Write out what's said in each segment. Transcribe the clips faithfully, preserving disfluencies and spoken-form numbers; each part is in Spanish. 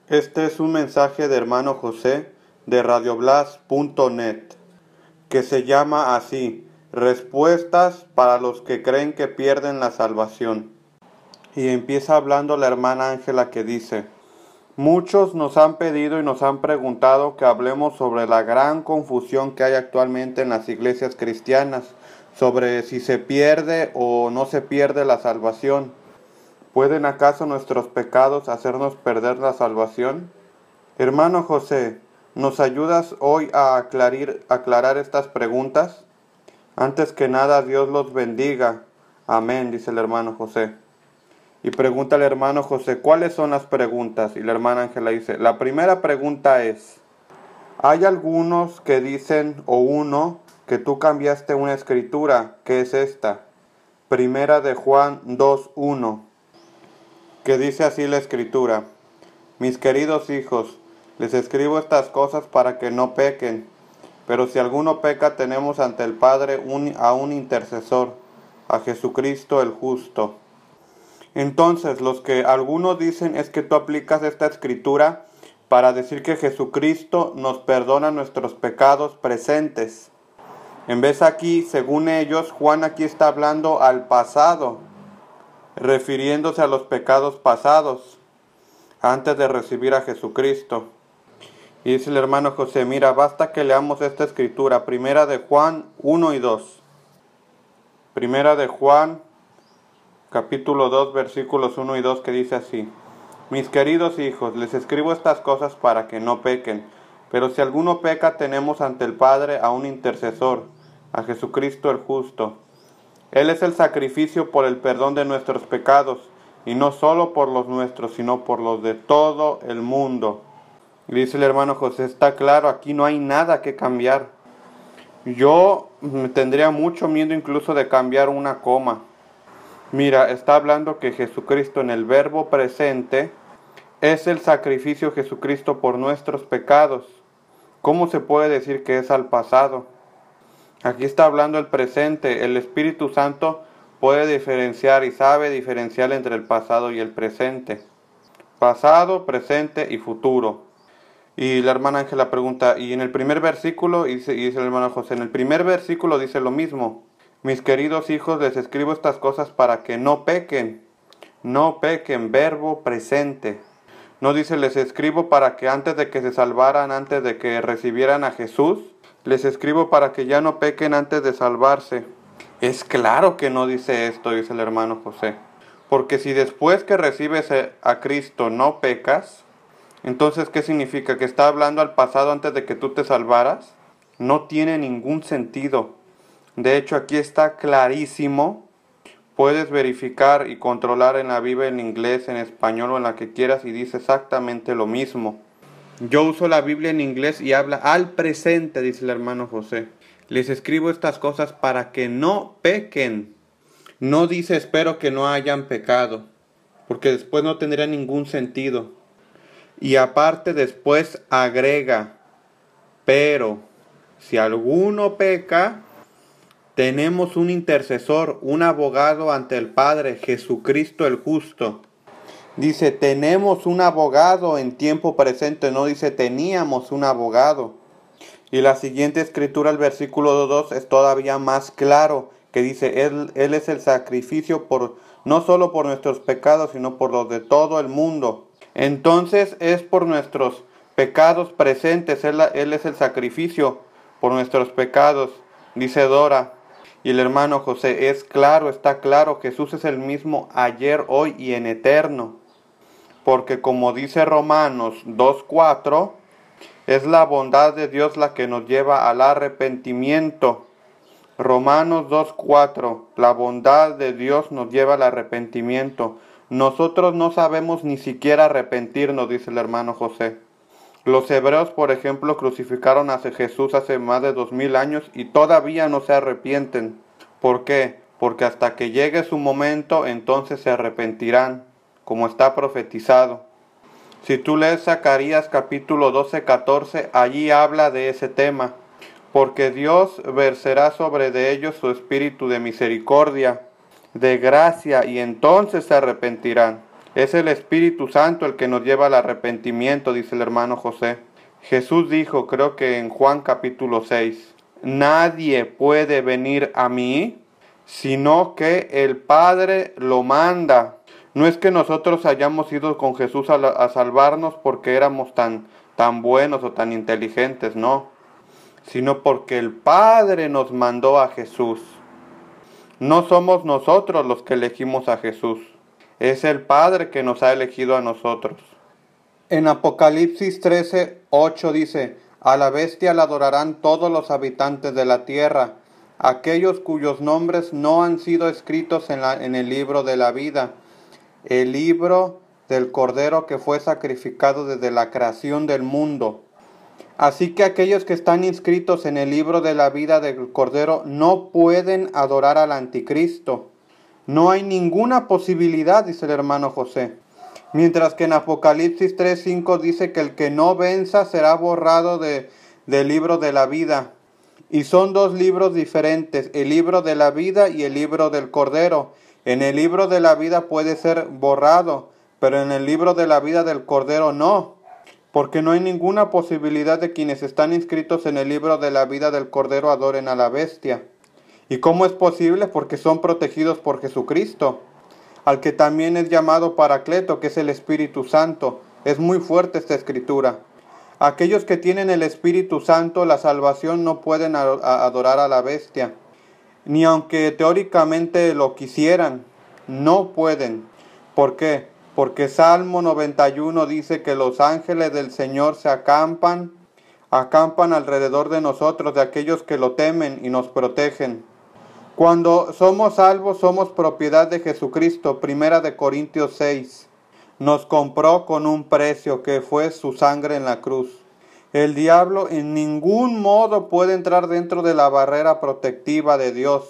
Este es un mensaje de hermano José de radioblas punto net que se llama así: Respuestas para los que creen que pierden la salvación. Y empieza hablando la hermana Ángela, que dice: muchos nos han pedido y nos han preguntado que hablemos sobre la gran confusión que hay actualmente en las iglesias cristianas, sobre si se pierde o no se pierde la salvación. ¿Pueden acaso nuestros pecados hacernos perder la salvación? Hermano José, ¿nos ayudas hoy a aclarar, aclarar estas preguntas? Antes que nada, Dios los bendiga. Amén, dice el hermano José. Y pregunta el hermano José: ¿cuáles son las preguntas? Y la hermana Ángela dice: la primera pregunta es: hay algunos que dicen, o uno, que tú cambiaste una escritura. ¿Qué es esta? Primera de Juan dos uno, que dice así la escritura: mis queridos hijos, les escribo estas cosas para que no pequen. Pero si alguno peca, tenemos ante el Padre un, a un intercesor, a Jesucristo el justo. Entonces, los que algunos dicen es que tú aplicas esta escritura para decir que Jesucristo nos perdona nuestros pecados presentes. En vez aquí, según ellos, Juan aquí está hablando al pasado, refiriéndose a los pecados pasados, antes de recibir a Jesucristo. Y dice el hermano José: mira, basta que leamos esta escritura, primera de Juan uno y dos. Primera de Juan, capítulo dos, versículos uno y dos, que dice así: mis queridos hijos, les escribo estas cosas para que no pequen. Pero si alguno peca, tenemos ante el Padre a un intercesor, a Jesucristo el justo. Él es el sacrificio por el perdón de nuestros pecados, y no solo por los nuestros, sino por los de todo el mundo. Y dice el hermano José: está claro, aquí no hay nada que cambiar. Yo tendría mucho miedo incluso de cambiar una coma. Mira, está hablando que Jesucristo en el verbo presente es el sacrificio Jesucristo por nuestros pecados. ¿Cómo se puede decir que es al pasado? Aquí está hablando el presente. El Espíritu Santo puede diferenciar y sabe diferenciar entre el pasado y el presente. Pasado, presente y futuro. Y la hermana Ángela pregunta, y en el primer versículo, y dice, y dice el hermano José, en el primer versículo dice lo mismo: mis queridos hijos, les escribo estas cosas para que no pequen. No pequen, verbo presente. No dice les escribo para que antes de que se salvaran, antes de que recibieran a Jesús, les escribo para que ya no pequen antes de salvarse. Es claro que no dice esto, dice el hermano José. Porque si después que recibes a Cristo no pecas, entonces ¿qué significa? ¿Que está hablando al pasado antes de que tú te salvaras? No tiene ningún sentido. De hecho, aquí está clarísimo. Puedes verificar y controlar en la Biblia, en inglés, en español o en la que quieras, y dice exactamente lo mismo. Yo uso la Biblia en inglés y habla al presente, dice el hermano José. Les escribo estas cosas para que no pequen. No dice espero que no hayan pecado, porque después no tendría ningún sentido. Y aparte después agrega: pero si alguno peca, tenemos un intercesor, un abogado ante el Padre, Jesucristo el justo. Dice tenemos un abogado en tiempo presente, no dice teníamos un abogado. Y la siguiente escritura, el versículo dos, es todavía más claro, que dice él, él es el sacrificio por no solo por nuestros pecados, sino por los de todo el mundo. Entonces es por nuestros pecados presentes, él, él es el sacrificio por nuestros pecados, dice Dora. Y el hermano José: es claro, está claro, Jesús es el mismo ayer, hoy y en eterno. Porque como dice Romanos dos cuatro, es la bondad de Dios la que nos lleva al arrepentimiento. Romanos dos cuatro, la bondad de Dios nos lleva al arrepentimiento. Nosotros no sabemos ni siquiera arrepentirnos, dice el hermano José. Los hebreos, por ejemplo, crucificaron a Jesús hace más de dos mil años y todavía no se arrepienten. ¿Por qué? Porque hasta que llegue su momento, entonces se arrepentirán, como está profetizado. Si tú lees Zacarías capítulo doce catorce, allí habla de ese tema. Porque Dios verserá sobre de ellos su espíritu de misericordia, de gracia, y entonces se arrepentirán. Es el Espíritu Santo el que nos lleva al arrepentimiento, dice el hermano José. Jesús dijo, creo que en Juan capítulo seis, nadie puede venir a mí, sino que el Padre lo manda. No es que nosotros hayamos ido con Jesús a, la, a salvarnos porque éramos tan, tan buenos o tan inteligentes, no. Sino porque el Padre nos mandó a Jesús. No somos nosotros los que elegimos a Jesús. Es el Padre que nos ha elegido a nosotros. En Apocalipsis trece, ocho dice, a la bestia la adorarán todos los habitantes de la tierra, aquellos cuyos nombres no han sido escritos en, la, en el libro de la vida, el libro del Cordero que fue sacrificado desde la creación del mundo. Así que aquellos que están inscritos en el libro de la vida del Cordero no pueden adorar al anticristo. No hay ninguna posibilidad, dice el hermano José. Mientras que en Apocalipsis tres, cinco dice que el que no venza será borrado de, del libro de la vida. Y son dos libros diferentes, el libro de la vida y el libro del Cordero. En el libro de la vida puede ser borrado, pero en el libro de la vida del Cordero no. Porque no hay ninguna posibilidad de quienes están inscritos en el libro de la vida del Cordero adoren a la bestia. ¿Y cómo es posible? Porque son protegidos por Jesucristo, al que también es llamado Paracleto, que es el Espíritu Santo. Es muy fuerte esta escritura. Aquellos que tienen el Espíritu Santo, la salvación, no pueden adorar a la bestia. Ni aunque teóricamente lo quisieran, no pueden. ¿Por qué? Porque Salmo noventa y uno dice que los ángeles del Señor se acampan, acampan alrededor de nosotros, de aquellos que lo temen y nos protegen. Cuando somos salvos, somos propiedad de Jesucristo. Primera de Corintios seis. Nos compró con un precio que fue su sangre en la cruz. El diablo en ningún modo puede entrar dentro de la barrera protectiva de Dios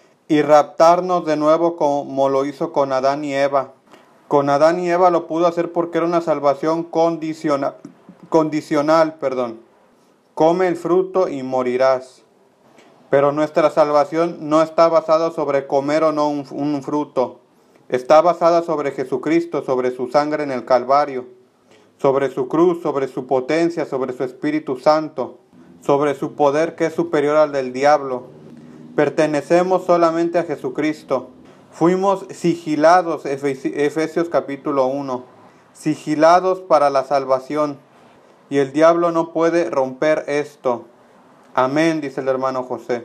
y raptarnos de nuevo como lo hizo con Adán y Eva. Con Adán y Eva lo pudo hacer porque era una salvación condicional. Condicional, perdón. Come el fruto y morirás. Pero nuestra salvación no está basada sobre comer o no un, un fruto. Está basada sobre Jesucristo, sobre su sangre en el Calvario, sobre su cruz, sobre su potencia, sobre su Espíritu Santo, sobre su poder que es superior al del diablo. Pertenecemos solamente a Jesucristo. Fuimos sigilados, Efesios capítulo uno, sigilados para la salvación. Y el diablo no puede romper esto. Amén, dice el hermano José.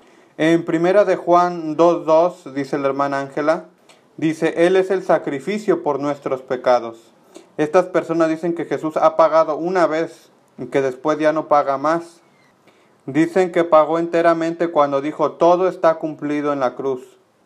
En primera de Juan dos, dos, dice la hermana Ángela, dice, Él es el sacrificio por nuestros pecados. Estas personas dicen que Jesús ha pagado una vez y que después ya no paga más. Dicen que pagó enteramente cuando dijo, todo está cumplido en la cruz.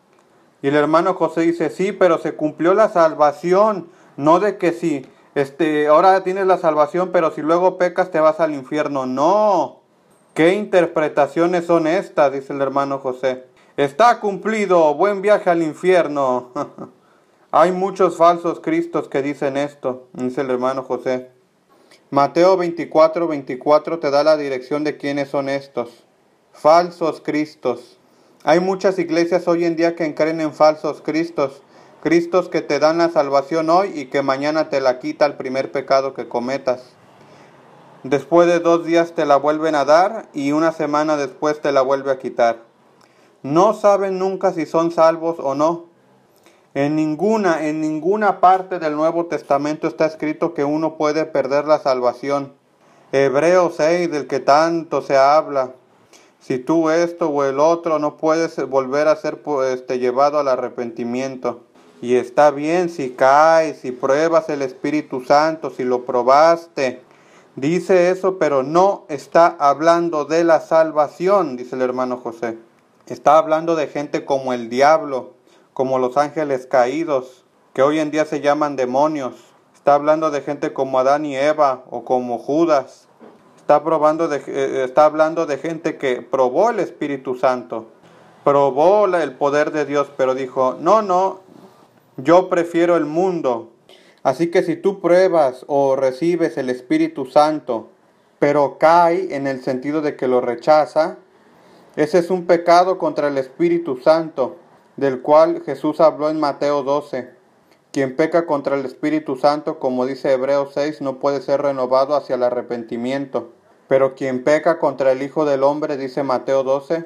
Y el hermano José dice, sí, pero se cumplió la salvación, no de que sí, este, ahora tienes la salvación, pero si luego pecas te vas al infierno. No. ¿Qué interpretaciones son estas? Dice el hermano José. Está cumplido, buen viaje al infierno. Hay muchos falsos cristos que dicen esto, dice el hermano José. Mateo veinticuatro, veinticuatro te da la dirección de quiénes son estos. Falsos cristos. Hay muchas iglesias hoy en día que creen en falsos cristos. Cristos que te dan la salvación hoy y que mañana te la quita el primer pecado que cometas. Después de dos días te la vuelven a dar y una semana después te la vuelve a quitar. No saben nunca si son salvos o no. En ninguna, en ninguna parte del Nuevo Testamento está escrito que uno puede perder la salvación. Hebreos seis, del que tanto se habla. Si tú esto o el otro, no puedes volver a ser este, llevado al arrepentimiento. Y está bien si caes, si pruebas el Espíritu Santo, si lo probaste. Dice eso, pero no está hablando de la salvación, dice el hermano José. Está hablando de gente como el diablo, como los ángeles caídos, que hoy en día se llaman demonios. Está hablando de gente como Adán y Eva, o como Judas. Está, probando de, eh, está hablando de gente que probó el Espíritu Santo, probó la, el poder de Dios, pero dijo, no, no, yo prefiero el mundo. Así que si tú pruebas o recibes el Espíritu Santo, pero cae en el sentido de que lo rechaza, ese es un pecado contra el Espíritu Santo, del cual Jesús habló en Mateo doce. Quien peca contra el Espíritu Santo, como dice Hebreos seis, no puede ser renovado hacia el arrepentimiento. Pero quien peca contra el Hijo del Hombre, dice Mateo doce,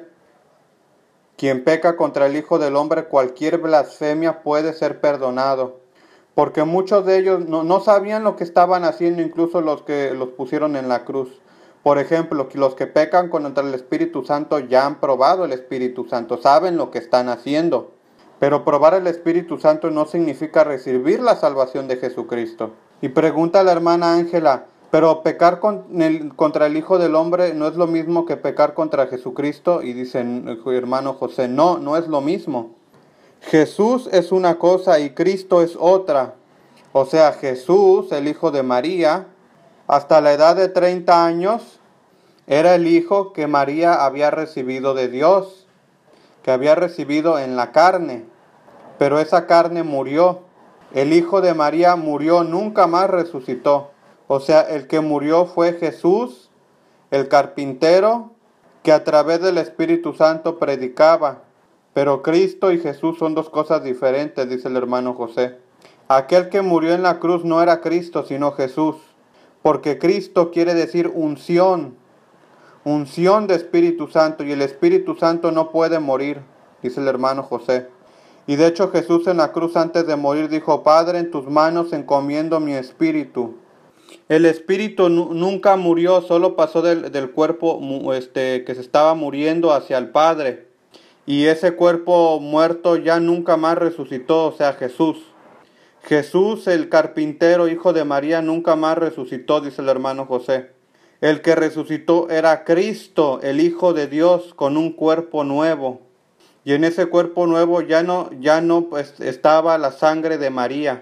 quien peca contra el Hijo del Hombre, cualquier blasfemia puede ser perdonado. Porque muchos de ellos no, no sabían lo que estaban haciendo, incluso los que los pusieron en la cruz. Por ejemplo, los que pecan contra el Espíritu Santo ya han probado el Espíritu Santo, saben lo que están haciendo. Pero probar el Espíritu Santo no significa recibir la salvación de Jesucristo. Y pregunta a la hermana Ángela, pero pecar con el, contra el Hijo del Hombre no es lo mismo que pecar contra Jesucristo. Y dice el hermano José, no, no es lo mismo. Jesús es una cosa y Cristo es otra. O sea, Jesús, el Hijo de María, hasta la edad de treinta años, era el Hijo que María había recibido de Dios, que había recibido en la carne, pero esa carne murió. El Hijo de María murió, nunca más resucitó. O sea, el que murió fue Jesús, el carpintero, que a través del Espíritu Santo predicaba. Pero Cristo y Jesús son dos cosas diferentes, dice el hermano José. Aquel que murió en la cruz no era Cristo, sino Jesús, porque Cristo quiere decir unción, unción de Espíritu Santo, y el Espíritu Santo no puede morir, dice el hermano José. Y de hecho Jesús en la cruz antes de morir dijo, Padre, en tus manos encomiendo mi espíritu. El espíritu nunca murió, solo pasó del, del cuerpo este, que se estaba muriendo hacia el Padre. Y ese cuerpo muerto ya nunca más resucitó, o sea, Jesús. Jesús, el carpintero, hijo de María, nunca más resucitó, dice el hermano José. El que resucitó era Cristo, el Hijo de Dios, con un cuerpo nuevo. Y en ese cuerpo nuevo ya no, ya no pues, estaba la sangre de María,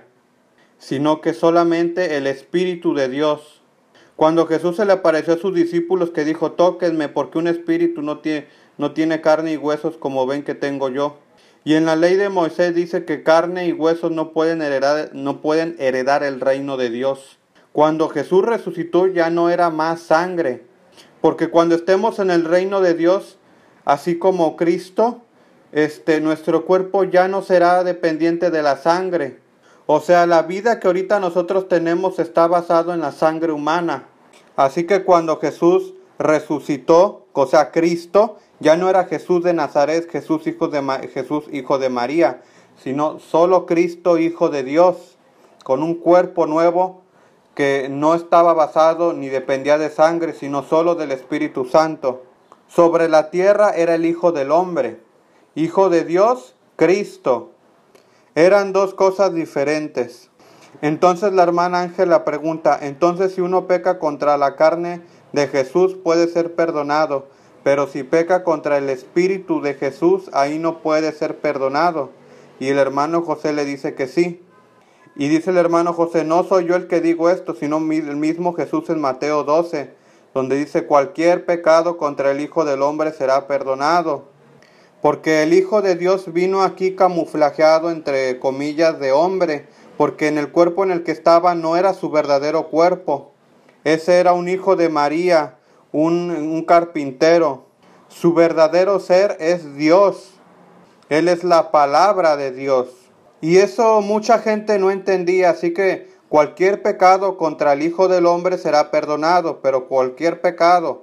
sino que solamente el Espíritu de Dios. Cuando Jesús se le apareció a sus discípulos que dijo, tóquenme porque un espíritu no tiene, no tiene carne y huesos como ven que tengo yo. Y en la ley de Moisés dice que carne y huesos no pueden heredar, no pueden heredar el reino de Dios. Cuando Jesús resucitó ya no era más sangre, porque cuando estemos en el reino de Dios, así como Cristo, este, nuestro cuerpo ya no será dependiente de la sangre. O sea, la vida que ahorita nosotros tenemos está basado en la sangre humana. Así que cuando Jesús resucitó, o sea, Cristo, ya no era Jesús de Nazaret, Jesús hijo de, Ma- Jesús hijo de María, sino solo Cristo hijo de Dios, con un cuerpo nuevo que no estaba basado ni dependía de sangre, sino solo del Espíritu Santo. Sobre la tierra era el Hijo del Hombre, Hijo de Dios, Cristo. Eran dos cosas diferentes. Entonces la hermana Ángela pregunta, entonces si uno peca contra la carne de Jesús puede ser perdonado, pero si peca contra el Espíritu de Jesús, ahí no puede ser perdonado. Y el hermano José le dice que sí. Y dice el hermano José, no soy yo el que digo esto, sino el mismo Jesús en Mateo doce, donde dice, cualquier pecado contra el Hijo del Hombre será perdonado. Porque el Hijo de Dios vino aquí camuflajeado entre comillas de hombre, porque en el cuerpo en el que estaba no era su verdadero cuerpo. Ese era un hijo de María, un, un carpintero. Su verdadero ser es Dios. Él es la palabra de Dios. Y eso mucha gente no entendía, así que cualquier pecado contra el Hijo del Hombre será perdonado, pero cualquier pecado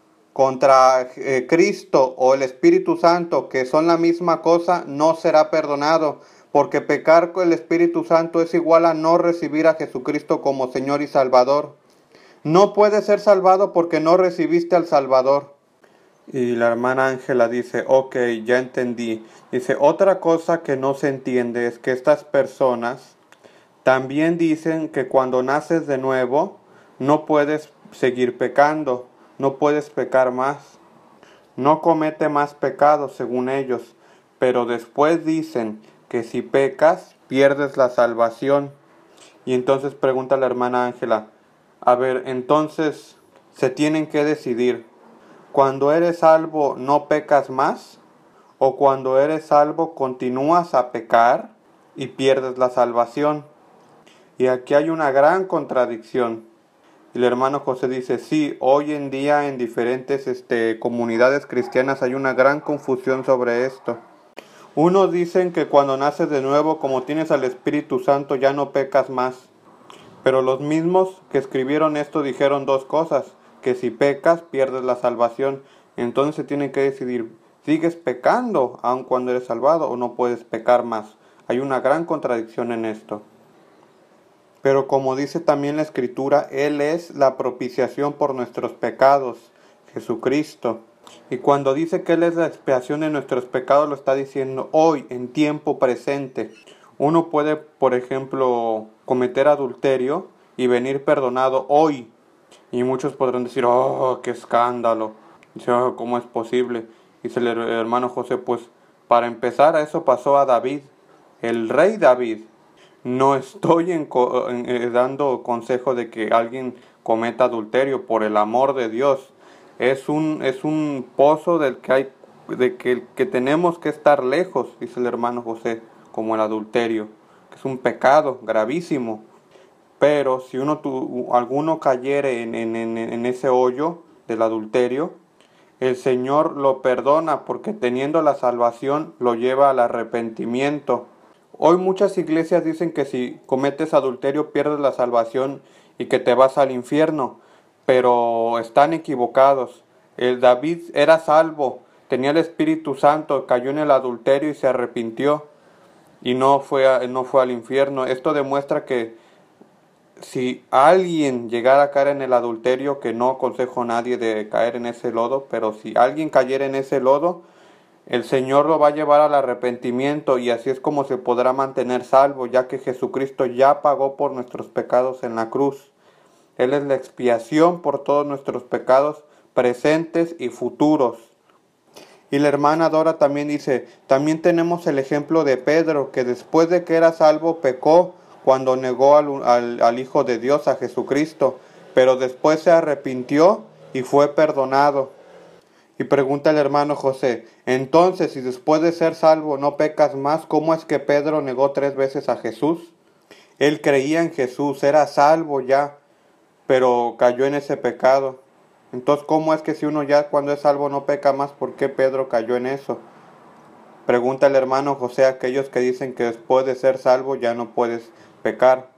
contra eh, Cristo o el Espíritu Santo, que son la misma cosa, no será perdonado, porque pecar con el Espíritu Santo es igual a no recibir a Jesucristo como Señor y Salvador. No puedes ser salvado porque no recibiste al Salvador. Y la hermana Ángela dice, ok, ya entendí. Dice, otra cosa que no se entiende es que estas personas también dicen que cuando naces de nuevo no puedes seguir pecando, no puedes pecar más. No comete más pecados según ellos, pero después dicen que si pecas pierdes la salvación. Y entonces pregunta la hermana Ángela, a ver, entonces se tienen que decidir. Cuando eres salvo, ¿no pecas más? ¿O cuando eres salvo, continúas a pecar y pierdes la salvación? Y aquí hay una gran contradicción. El hermano José dice, sí, hoy en día en diferentes este, comunidades cristianas hay una gran confusión sobre esto. Unos dicen que cuando naces de nuevo, como tienes al Espíritu Santo, ya no pecas más. Pero los mismos que escribieron esto dijeron dos cosas, que si pecas pierdes la salvación. Entonces se tiene que decidir, ¿sigues pecando aun cuando eres salvado o no puedes pecar más? Hay una gran contradicción en esto. Pero como dice también la Escritura, Él es la propiciación por nuestros pecados, Jesucristo. Y cuando dice que Él es la expiación de nuestros pecados, lo está diciendo hoy, en tiempo presente. Uno puede, por ejemplo, cometer adulterio y venir perdonado hoy. Y muchos podrán decir, oh, qué escándalo. Dice, oh, ¿cómo es posible? Dice el hermano José, pues para empezar, eso pasó a David, el rey David. No estoy en, en, en, dando consejo de que alguien cometa adulterio, por el amor de Dios. Es un, es un pozo del que, hay, de que, que tenemos que estar lejos, dice el hermano José, como el adulterio, que es un pecado gravísimo. Pero si uno tu, alguno cayere en, en, en, en ese hoyo del adulterio, el Señor lo perdona porque teniendo la salvación lo lleva al arrepentimiento. Hoy muchas iglesias dicen que si cometes adulterio pierdes la salvación y que te vas al infierno, pero están equivocados. El David era salvo, tenía el Espíritu Santo, cayó en el adulterio y se arrepintió y no fue, a, no fue al infierno. Esto demuestra que si alguien llegara a caer en el adulterio, que no aconsejo a nadie de caer en ese lodo, pero si alguien cayera en ese lodo, el Señor lo va a llevar al arrepentimiento y así es como se podrá mantener salvo, ya que Jesucristo ya pagó por nuestros pecados en la cruz. Él es la expiación por todos nuestros pecados presentes y futuros. Y la hermana Dora también dice, también tenemos el ejemplo de Pedro, que después de que era salvo pecó cuando negó al, al, al Hijo de Dios, a Jesucristo, pero después se arrepintió y fue perdonado. Y pregunta el hermano José, entonces si después de ser salvo no pecas más, ¿cómo es que Pedro negó tres veces a Jesús? Él creía en Jesús, era salvo ya, pero cayó en ese pecado. Entonces, ¿cómo es que si uno ya cuando es salvo no peca más, por qué Pedro cayó en eso? Pregunta el hermano José a aquellos que dicen que después de ser salvo ya no puedes pecar.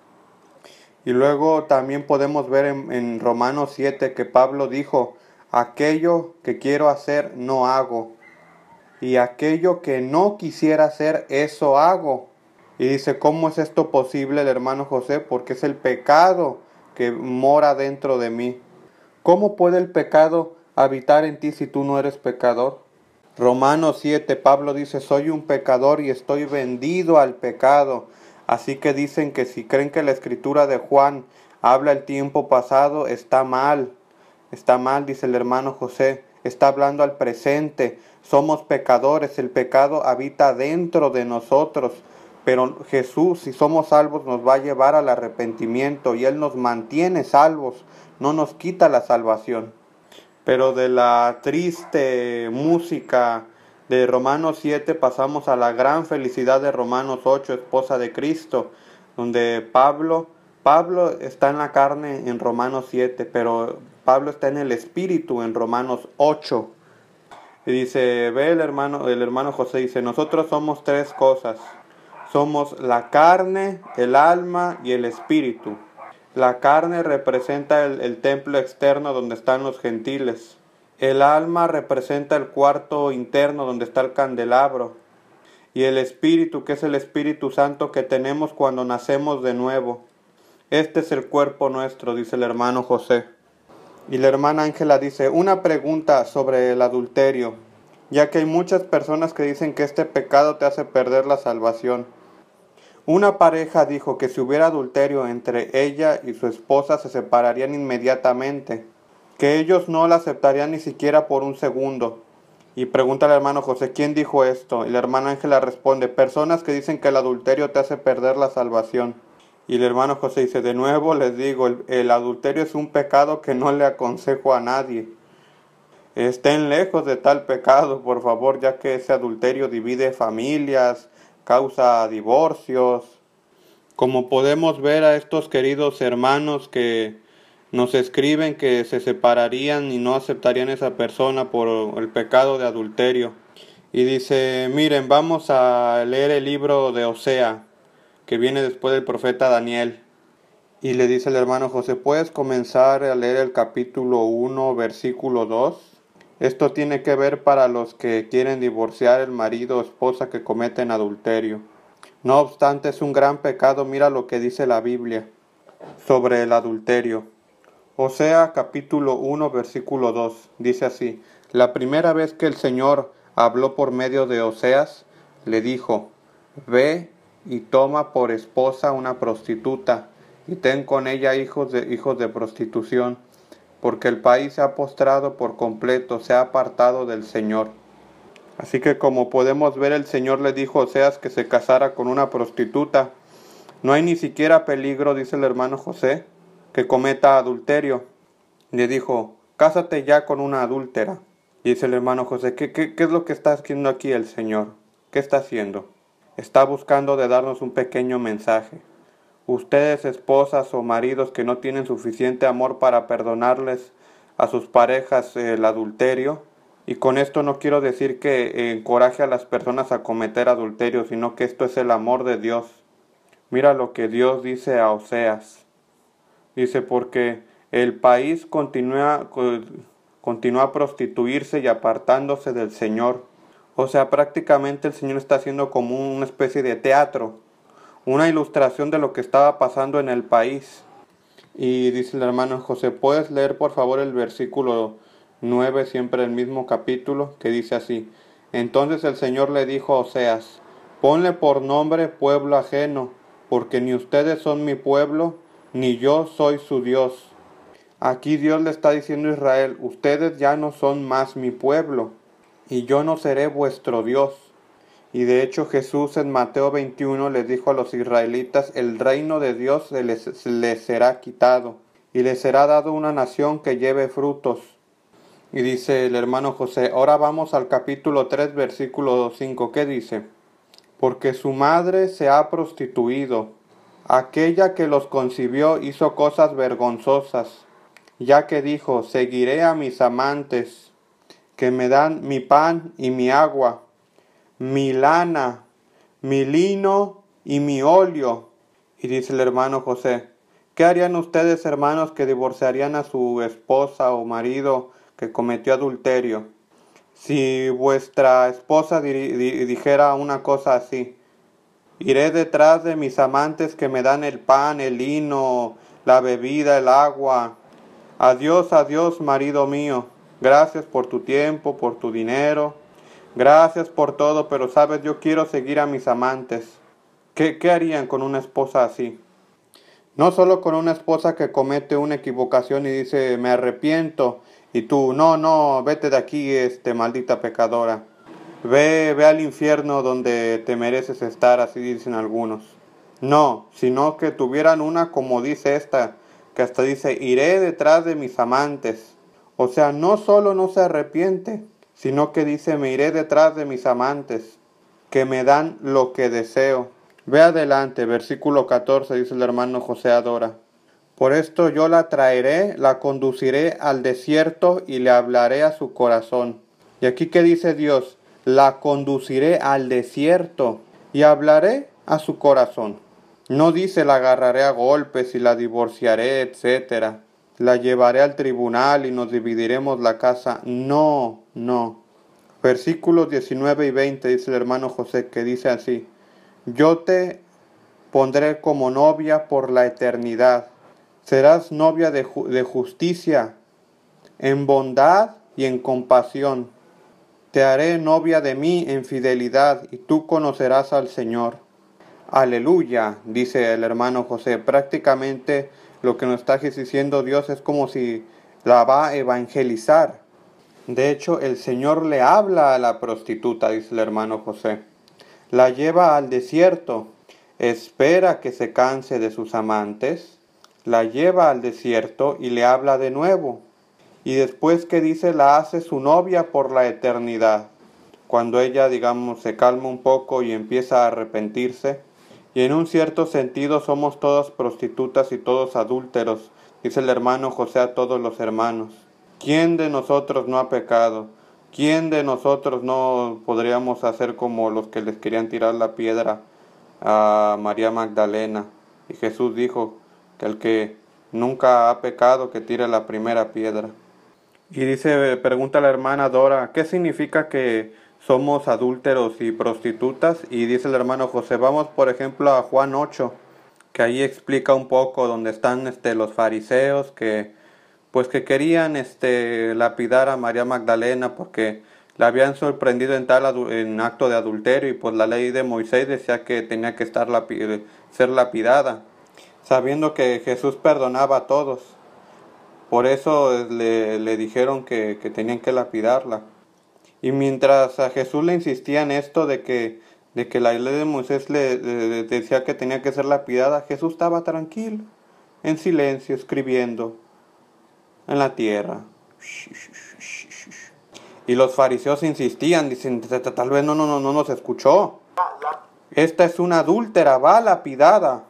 Y luego también podemos ver en, en Romanos siete que Pablo dijo, aquello que quiero hacer no hago, y aquello que no quisiera hacer, eso hago. Y dice, ¿cómo es esto posible el hermano José? Porque es el pecado que mora dentro de mí. ¿Cómo puede el pecado habitar en ti si tú no eres pecador? Romanos siete, Pablo dice, soy un pecador y estoy vendido al pecado. Así que dicen que si creen que la escritura de Juan habla el tiempo pasado, está mal. Está mal, dice el hermano José. Está hablando al presente. Somos pecadores, el pecado habita dentro de nosotros. Pero Jesús, si somos salvos, nos va a llevar al arrepentimiento y Él nos mantiene salvos, no nos quita la salvación. Pero de la triste música de Romanos siete pasamos a la gran felicidad de Romanos ocho, esposa de Cristo, donde Pablo, Pablo está en la carne en Romanos siete, pero Pablo está en el espíritu en Romanos ocho. Y dice, ve el hermano, el hermano José dice, nosotros somos tres cosas. Somos la carne, el alma y el espíritu. La carne representa el, el templo externo donde están los gentiles. El alma representa el cuarto interno donde está el candelabro. Y el espíritu, que es el Espíritu Santo que tenemos cuando nacemos de nuevo. Este es el cuerpo nuestro, dice el hermano José. Y la hermana Ángela dice, una pregunta sobre el adulterio, ya que hay muchas personas que dicen que este pecado te hace perder la salvación. Una pareja dijo que si hubiera adulterio entre ella y su esposa se separarían inmediatamente, que ellos no la aceptarían ni siquiera por un segundo. Y pregunta al hermano José, ¿quién dijo esto? Y la hermana Ángela responde, personas que dicen que el adulterio te hace perder la salvación. Y el hermano José dice, de nuevo les digo, el, el adulterio es un pecado que no le aconsejo a nadie. Estén lejos de tal pecado, por favor, ya que ese adulterio divide familias, causa divorcios. Como podemos ver a estos queridos hermanos que nos escriben que se separarían y no aceptarían a esa persona por el pecado de adulterio. Y dice, miren, vamos a leer el libro de Osea, que viene después del profeta Daniel. Y le dice el hermano José, ¿puedes comenzar a leer el capítulo uno, versículo dos? Esto tiene que ver para los que quieren divorciar el marido o esposa que cometen adulterio. No obstante, es un gran pecado. Mira lo que dice la Biblia sobre el adulterio. Osea capítulo uno, versículo dos, dice así: La primera vez que el Señor habló por medio de Oseas, le dijo, ve y toma por esposa una prostituta, y ten con ella hijos de, hijos de prostitución, porque el país se ha postrado por completo, se ha apartado del Señor. Así que como podemos ver, el Señor le dijo a Oseas que se casara con una prostituta. No hay ni siquiera peligro, dice el hermano José, que cometa adulterio. Le dijo, cásate ya con una adúltera. Y dice el hermano José, ¿qué, qué, qué es lo que está haciendo aquí el Señor? ¿Qué está haciendo? Está buscando de darnos un pequeño mensaje. Ustedes, esposas o maridos que no tienen suficiente amor para perdonarles a sus parejas el adulterio, y con esto no quiero decir que encoraje a las personas a cometer adulterio, sino que esto es el amor de Dios. Mira lo que Dios dice a Oseas. Dice, porque el país continúa, continúa a prostituirse y apartándose del Señor. O sea, prácticamente el Señor está haciendo como una especie de teatro, una ilustración de lo que estaba pasando en el país. Y dice el hermano José, ¿puedes leer por favor el versículo nueve, siempre el mismo capítulo, que dice así? Entonces el Señor le dijo a Oseas, ponle por nombre pueblo ajeno, porque ni ustedes son mi pueblo, ni yo soy su Dios. Aquí Dios le está diciendo a Israel, ustedes ya no son más mi pueblo, y yo no seré vuestro Dios. Y de hecho Jesús en Mateo veintiuno les dijo a los israelitas, el reino de Dios les, les será quitado, y les será dado una nación que lleve frutos. Y dice el hermano José, ahora vamos al capítulo tres, versículo cinco, ¿qué dice? Porque su madre se ha prostituido, aquella que los concibió hizo cosas vergonzosas, ya que dijo, seguiré a mis amantes, que me dan mi pan y mi agua, mi lana, mi lino y mi óleo. Y dice el hermano José, ¿qué harían ustedes, hermanos, que divorciarían a su esposa o marido que cometió adulterio? Si vuestra esposa di- di- dijera una cosa así, iré detrás de mis amantes que me dan el pan, el lino, la bebida, el agua. Adiós, adiós, marido mío. Gracias por tu tiempo, por tu dinero. Gracias por todo, pero sabes, yo quiero seguir a mis amantes. ¿Qué, qué harían con una esposa así? No solo con una esposa que comete una equivocación y dice, me arrepiento, y tú, no, no, vete de aquí, este, maldita pecadora. Ve, ve al infierno donde te mereces estar, así dicen algunos. No, sino que tuvieran una como dice esta, que hasta dice, iré detrás de mis amantes. O sea, no solo no se arrepiente, sino que dice, me iré detrás de mis amantes, que me dan lo que deseo. Ve adelante, versículo catorce, dice el hermano José Adora. Por esto yo la traeré, la conduciré al desierto y le hablaré a su corazón. Y aquí que dice Dios, la conduciré al desierto y hablaré a su corazón. No dice la agarraré a golpes y la divorciaré, etcétera. La llevaré al tribunal y nos dividiremos la casa. No, no. Versículos diecinueve y veinte dice el hermano José, que dice así, yo te pondré como novia por la eternidad. Serás novia de, ju- de justicia, en bondad y en compasión. Te haré novia de mí en fidelidad, y tú conocerás al Señor. Aleluya, dice el hermano José. Prácticamente lo que nos está diciendo Dios es como si la va a evangelizar. De hecho, el Señor le habla a la prostituta, dice el hermano José. La lleva al desierto, espera que se canse de sus amantes, la lleva al desierto y le habla de nuevo. Y después que dice, la hace su novia por la eternidad. Cuando ella, digamos, se calma un poco y empieza a arrepentirse. Y en un cierto sentido somos todas prostitutas y todos adúlteros, dice el hermano José a todos los hermanos. ¿Quién de nosotros no ha pecado? ¿Quién de nosotros no podríamos hacer como los que les querían tirar la piedra a María Magdalena? Y Jesús dijo que el que nunca ha pecado que tire la primera piedra. Y dice, pregunta la hermana Dora, ¿qué significa que somos adúlteros y prostitutas? Y dice el hermano José, vamos por ejemplo a Juan ocho, que ahí explica un poco donde están este, los fariseos que pues que querían este, lapidar a María Magdalena porque la habían sorprendido en tal en acto de adulterio y pues la ley de Moisés decía que tenía que estar lapi ser lapidada, sabiendo que Jesús perdonaba a todos. Por eso le, le dijeron que, que tenían que lapidarla. Y mientras a Jesús le insistía en esto de que, de que la ley de Moisés le, le decía que tenía que ser lapidada, Jesús estaba tranquilo, en silencio, escribiendo en la tierra. Y los fariseos insistían, dicen, tal vez no, no, no, no nos escuchó. Esta es una adúltera, va lapidada,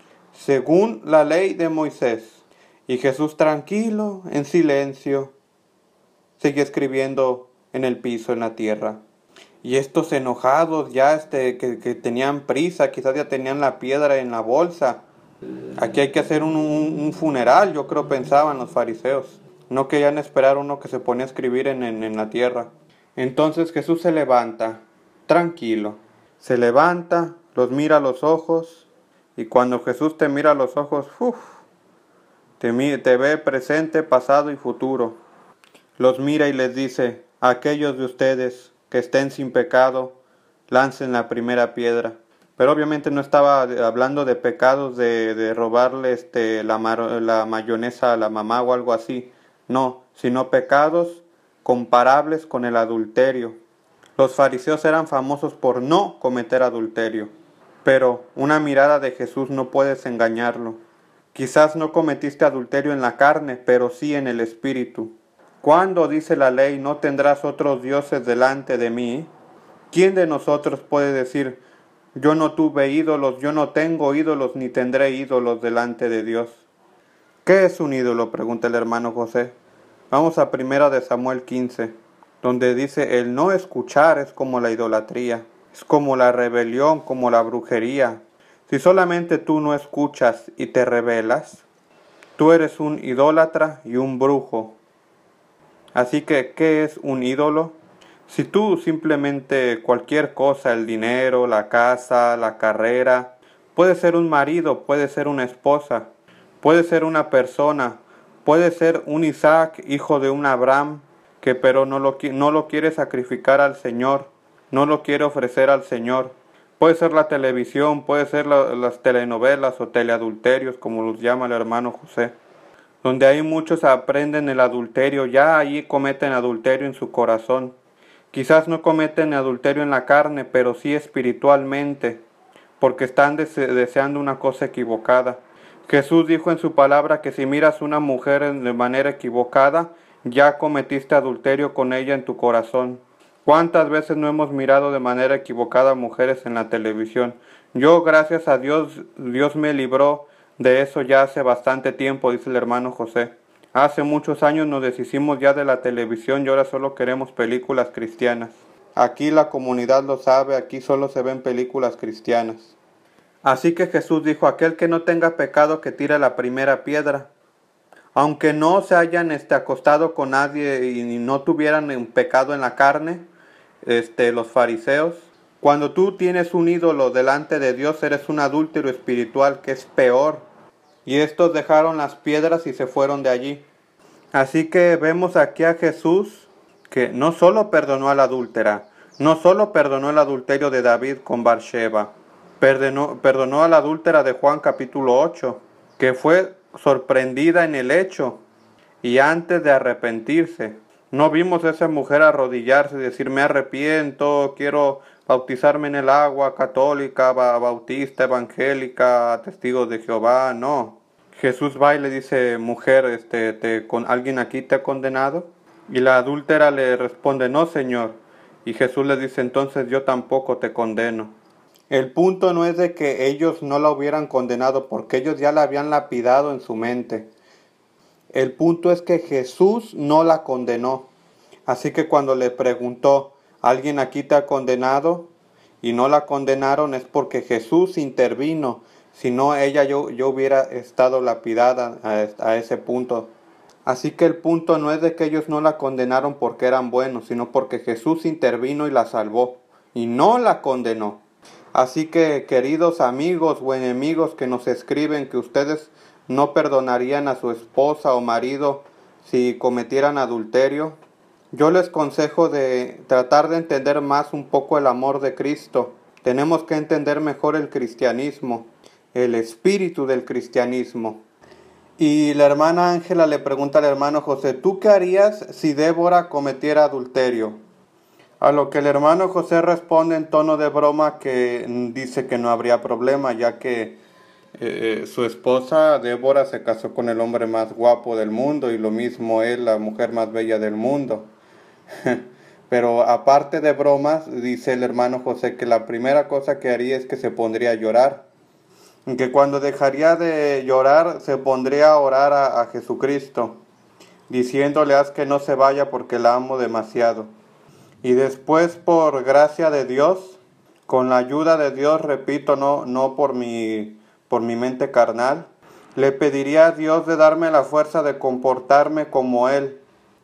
según la ley de Moisés. Y Jesús tranquilo, en silencio, seguía escribiendo en el piso, en la tierra. Y estos enojados ya este, que, que tenían prisa, quizás ya tenían la piedra en la bolsa. Aquí hay que hacer un, un, un funeral, yo creo pensaban los fariseos. No querían esperar uno que se ponía a escribir en, en, en la tierra. Entonces Jesús se levanta, tranquilo. Se levanta, los mira a los ojos. Y cuando Jesús te mira a los ojos, uff, te, te ve presente, pasado y futuro. Los mira y les dice, a aquellos de ustedes que estén sin pecado, lancen la primera piedra. Pero obviamente no estaba hablando de pecados de, de robarle este, la, la mayonesa a la mamá o algo así. No, sino pecados comparables con el adulterio. Los fariseos eran famosos por no cometer adulterio. Pero una mirada de Jesús no puedes engañarlo. Quizás no cometiste adulterio en la carne, pero sí en el espíritu. ¿Cuándo dice la ley, no tendrás otros dioses delante de mí? ¿Quién de nosotros puede decir, yo no tuve ídolos, yo no tengo ídolos, ni tendré ídolos delante de Dios? ¿Qué es un ídolo?, pregunta el hermano José. Vamos a primera de Samuel quince, donde dice, el no escuchar es como la idolatría, es como la rebelión, como la brujería. Si solamente tú no escuchas y te rebelas, tú eres un idólatra y un brujo. Así que, ¿qué es un ídolo? Si tú simplemente cualquier cosa, el dinero, la casa, la carrera, puede ser un marido, puede ser una esposa, puede ser una persona, puede ser un Isaac, hijo de un Abraham, que pero no lo, no lo quiere sacrificar al Señor, no lo quiere ofrecer al Señor. Puede ser la televisión, puede ser la, las telenovelas o teleadulterios, como los llama el hermano José. Donde hay muchos aprenden el adulterio, ya allí cometen adulterio en su corazón. Quizás no cometen adulterio en la carne, pero sí espiritualmente, porque están dese- deseando una cosa equivocada. Jesús dijo en su palabra que si miras a una mujer de manera equivocada, ya cometiste adulterio con ella en tu corazón. ¿Cuántas veces no hemos mirado de manera equivocada a mujeres en la televisión? Yo, gracias a Dios, Dios me libró de eso ya hace bastante tiempo, dice el hermano José. Hace muchos años nos deshicimos ya de la televisión y ahora solo queremos películas cristianas. Aquí la comunidad lo sabe, aquí solo se ven películas cristianas. Así que Jesús dijo, aquel que no tenga pecado que tire la primera piedra. Aunque no se hayan este, acostado con nadie y no tuvieran un pecado en la carne, este, los fariseos, cuando tú tienes un ídolo delante de Dios, eres un adúltero espiritual, que es peor. Y estos dejaron las piedras y se fueron de allí. Así que vemos aquí a Jesús, que no solo perdonó a la adúltera, no solo perdonó el adulterio de David con Bathsheba, perdonó, perdonó a la adúltera de Juan capítulo ocho, que fue sorprendida en el hecho, y antes de arrepentirse, no vimos a esa mujer arrodillarse y decir, me arrepiento, quiero bautizarme en el agua, católica, bautista, evangélica, testigos de Jehová. No. Jesús va y le dice, mujer, este, te, con, ¿alguien aquí te ha condenado? Y la adúltera le responde, no, Señor. Y Jesús le dice, entonces yo tampoco te condeno. El punto no es de que ellos no la hubieran condenado, porque ellos ya la habían lapidado en su mente. El punto es que Jesús no la condenó. Así que cuando le preguntó, ¿alguien aquí te ha condenado? Y no la condenaron, es porque Jesús intervino. Si no, ella yo, yo hubiera estado lapidada a, a ese punto. Así que el punto no es de que ellos no la condenaron porque eran buenos, sino porque Jesús intervino y la salvó, y no la condenó. Así que, queridos amigos o enemigos que nos escriben que ustedes no perdonarían a su esposa o marido si cometieran adulterio, yo les aconsejo de tratar de entender más un poco el amor de Cristo. Tenemos que entender mejor el cristianismo, el espíritu del cristianismo. Y la hermana Ángela le pregunta al hermano José, ¿tú qué harías si Débora cometiera adulterio? A lo que el hermano José responde en tono de broma que dice que no habría problema, ya que eh, su esposa Débora se casó con el hombre más guapo del mundo y lo mismo él, la mujer más bella del mundo. Pero aparte de bromas, dice el hermano José que la primera cosa que haría es que se pondría a llorar. Que cuando dejaría de llorar se pondría a orar a, a Jesucristo, diciéndole haz que no se vaya porque la amo demasiado. Y después, por gracia de Dios, con la ayuda de Dios, repito, no, no por mi, por mi mente carnal, le pediría a Dios de darme la fuerza de comportarme como Él.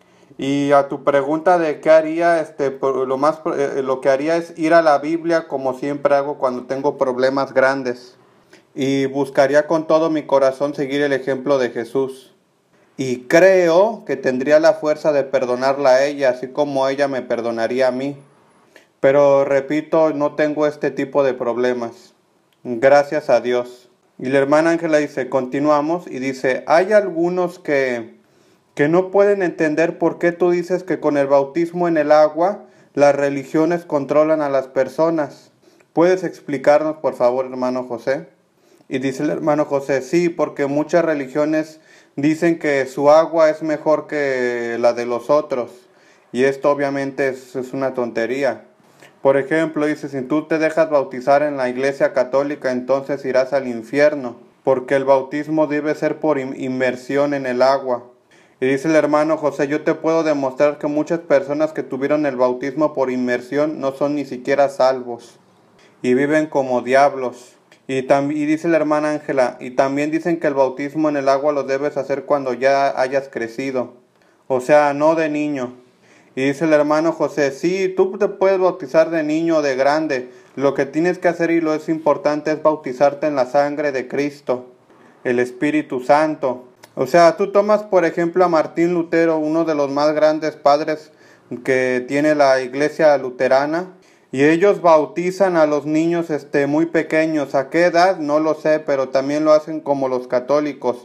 Y a tu pregunta de qué haría, este, lo, más, eh, lo que haría es ir a la Biblia como siempre hago cuando tengo problemas grandes. Y buscaría con todo mi corazón seguir el ejemplo de Jesús. Y creo que tendría la fuerza de perdonarla a ella, así como ella me perdonaría a mí. Pero repito, no tengo este tipo de problemas. Gracias a Dios. Y la hermana Ángela dice, continuamos, y dice, hay algunos que, que no pueden entender por qué tú dices que con el bautismo en el agua las religiones controlan a las personas. ¿Puedes explicarnos, por favor, hermano José? Y dice el hermano José, sí, porque muchas religiones dicen que su agua es mejor que la de los otros. Y esto obviamente es, es una tontería. Por ejemplo, dice, si tú te dejas bautizar en la iglesia católica, entonces irás al infierno. Porque el bautismo debe ser por inmersión en el agua. Y dice el hermano José, yo te puedo demostrar que muchas personas que tuvieron el bautismo por inmersión no son ni siquiera salvos. Y viven como diablos. Y, tam- y dice la hermana Ángela, y también dicen que el bautismo en el agua lo debes hacer cuando ya hayas crecido, o sea, no de niño. Y dice el hermano José, sí, tú te puedes bautizar de niño o de grande, lo que tienes que hacer y lo es importante es bautizarte en la sangre de Cristo, el Espíritu Santo. O sea, tú tomas por ejemplo a Martín Lutero, uno de los más grandes padres que tiene la iglesia luterana, y ellos bautizan a los niños este, muy pequeños. ¿A qué edad? No lo sé, pero también lo hacen como los católicos,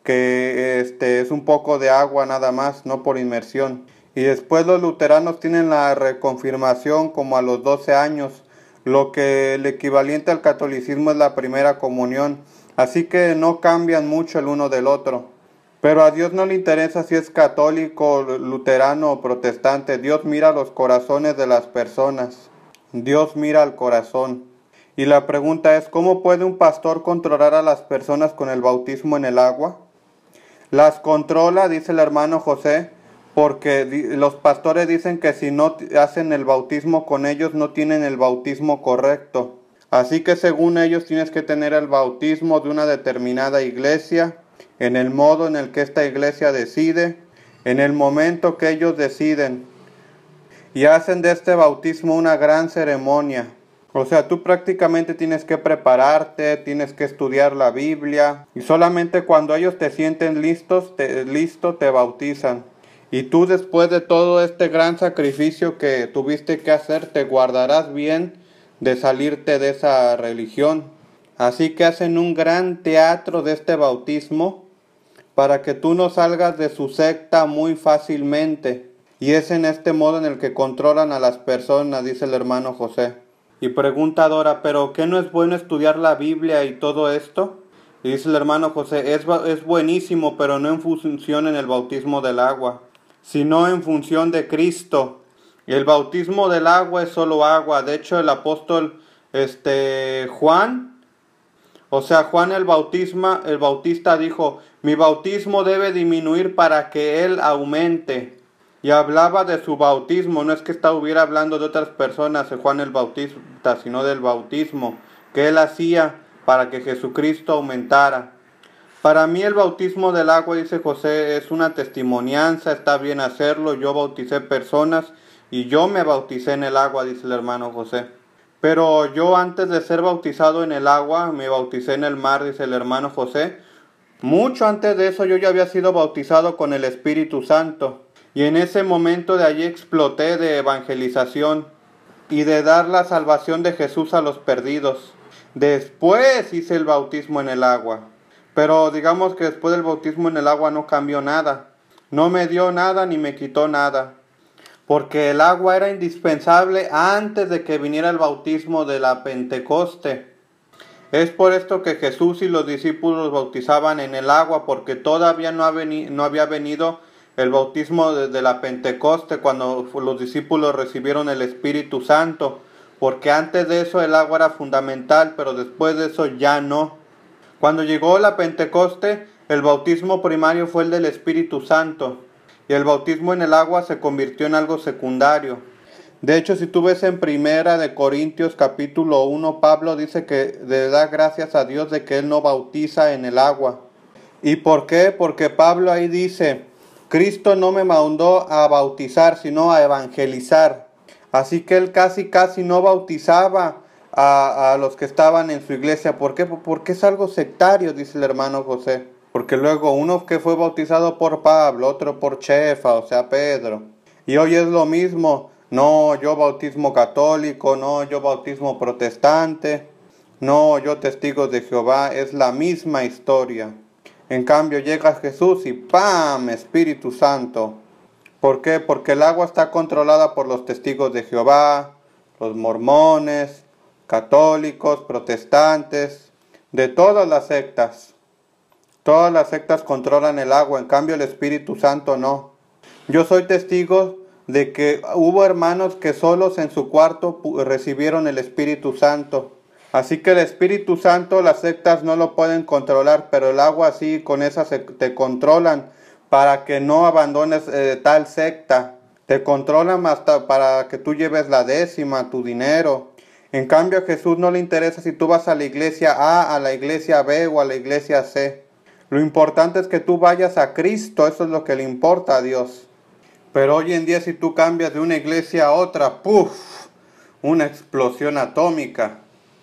que este, es un poco de agua nada más, no por inmersión. Y después los luteranos tienen la reconfirmación como a los doce años, lo que el equivalente al catolicismo es la primera comunión. Así que no cambian mucho el uno del otro. Pero a Dios no le interesa si es católico, luterano o protestante. Dios mira los corazones de las personas. Dios mira al corazón. Y la pregunta es, ¿cómo puede un pastor controlar a las personas con el bautismo en el agua? Las controla, dice el hermano José, porque los pastores dicen que si no hacen el bautismo con ellos, no tienen el bautismo correcto. Así que según ellos tienes que tener el bautismo de una determinada iglesia, en el modo en el que esta iglesia decide, en el momento que ellos deciden. Y hacen de este bautismo una gran ceremonia. O sea, tú prácticamente tienes que prepararte, tienes que estudiar la Biblia. Y solamente cuando ellos te sienten listos, te, listo, te bautizan. Y tú después de todo este gran sacrificio que tuviste que hacer, te guardarás bien de salirte de esa religión. Así que hacen un gran teatro de este bautismo para que tú no salgas de su secta muy fácilmente. Y es en este modo en el que controlan a las personas, dice el hermano José. Y pregunta Dora, ¿pero qué no es bueno estudiar la Biblia y todo esto? Y dice el hermano José, es, es buenísimo, pero no en función en el bautismo del agua, sino en función de Cristo. Y el bautismo del agua es solo agua. De hecho, el apóstol este, Juan, o sea, Juan el, bautisma, el Bautista dijo, mi bautismo debe disminuir para que él aumente. y hablaba de su bautismo. No es que estuviera hablando de otras personas, de Juan el Bautista, sino del bautismo que él hacía para que Jesucristo aumentara. Para mí el bautismo del agua, dice José, es una testimonianza, está bien hacerlo. Yo bauticé personas y yo me bauticé en el agua, dice el hermano José. Pero yo antes de ser bautizado en el agua, me bauticé en el mar, dice el hermano José. Mucho antes de eso yo ya había sido bautizado con el Espíritu Santo. Y en ese momento de allí exploté de evangelización y de dar la salvación de Jesús a los perdidos. Después hice el bautismo en el agua. Pero digamos que después del bautismo en el agua no cambió nada. No me dio nada ni me quitó nada. Porque el agua era indispensable antes de que viniera el bautismo de la Pentecoste. Es por esto que Jesús y los discípulos bautizaban en el agua, porque todavía no, ha veni- no había venido el bautismo de, de la Pentecoste, cuando los discípulos recibieron el Espíritu Santo. Porque antes de eso el agua era fundamental, pero después de eso ya no. Cuando llegó la Pentecoste, el bautismo primario fue el del Espíritu Santo, y el bautismo en el agua se convirtió en algo secundario. De hecho, si tú ves en Primera de Corintios capítulo uno, Pablo dice que le da gracias a Dios de que él no bautiza en el agua. ¿Y por qué? Porque Pablo ahí dice, Cristo no me mandó a bautizar, sino a evangelizar. Así que él casi casi no bautizaba A, a los que estaban en su iglesia. ¿Por qué? Porque es algo sectario, dice el hermano José. Porque luego uno que fue bautizado por Pablo, otro por Chefa, o sea Pedro. Y hoy es lo mismo. No, yo bautismo católico, no, yo bautismo protestante, no, yo testigos de Jehová. Es la misma historia. En cambio llega Jesús y ¡pam! Espíritu Santo. ¿Por qué? Porque el agua está controlada por los testigos de Jehová, los mormones, católicos, protestantes, de todas las sectas. Todas las sectas controlan el agua, en cambio el Espíritu Santo no. Yo soy testigo de que hubo hermanos que solos en su cuarto recibieron el Espíritu Santo. Así que el Espíritu Santo las sectas no lo pueden controlar, pero el agua sí, con esa se te controlan para que no abandones eh, tal secta. Te controlan hasta para que tú lleves la décima, tu dinero. En cambio a Jesús no le interesa si tú vas a la iglesia A, a la iglesia B o a la iglesia C. Lo importante es que tú vayas a Cristo, eso es lo que le importa a Dios. Pero hoy en día si tú cambias de una iglesia a otra, ¡puf! Una explosión atómica.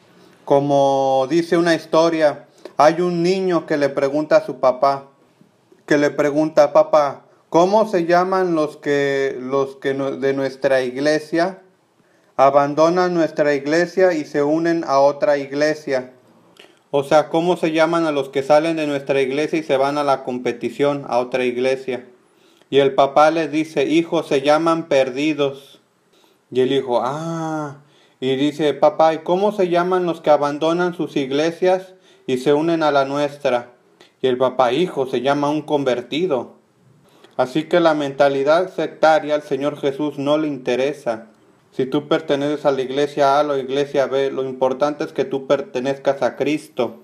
Como dice una historia, hay un niño que le pregunta a su papá, que le pregunta, papá, ¿cómo se llaman los que, los que de nuestra iglesia abandonan nuestra iglesia y se unen a otra iglesia? O sea, ¿cómo se llaman a los que salen de nuestra iglesia y se van a la competición, a otra iglesia? Y el papá les dice, hijo, se llaman perdidos. Y el hijo, ah, y dice, papá, ¿y cómo se llaman los que abandonan sus iglesias y se unen a la nuestra? Y el papá, hijo, se llama un convertido. Así que la mentalidad sectaria al Señor Jesús no le interesa. Si tú perteneces a la iglesia A o la iglesia B, lo importante es que tú pertenezcas a Cristo.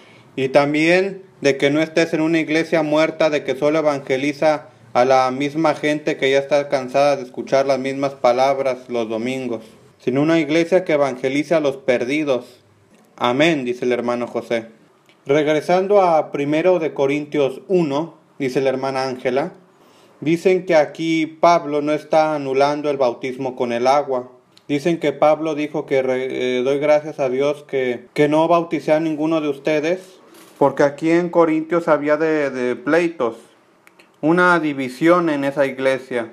Y también de que no estés en una iglesia muerta, de que solo evangeliza a la misma gente que ya está cansada de escuchar las mismas palabras los domingos, sino una iglesia que evangelice a los perdidos. Amén, dice el hermano José. Regresando a primero de Corintios uno, dice la hermana Ángela, dicen que aquí Pablo no está anulando el bautismo con el agua. Dicen que Pablo dijo que re, eh, doy gracias a Dios que, que no bauticé a ninguno de ustedes, porque aquí en Corintios había de, de pleitos, una división en esa iglesia.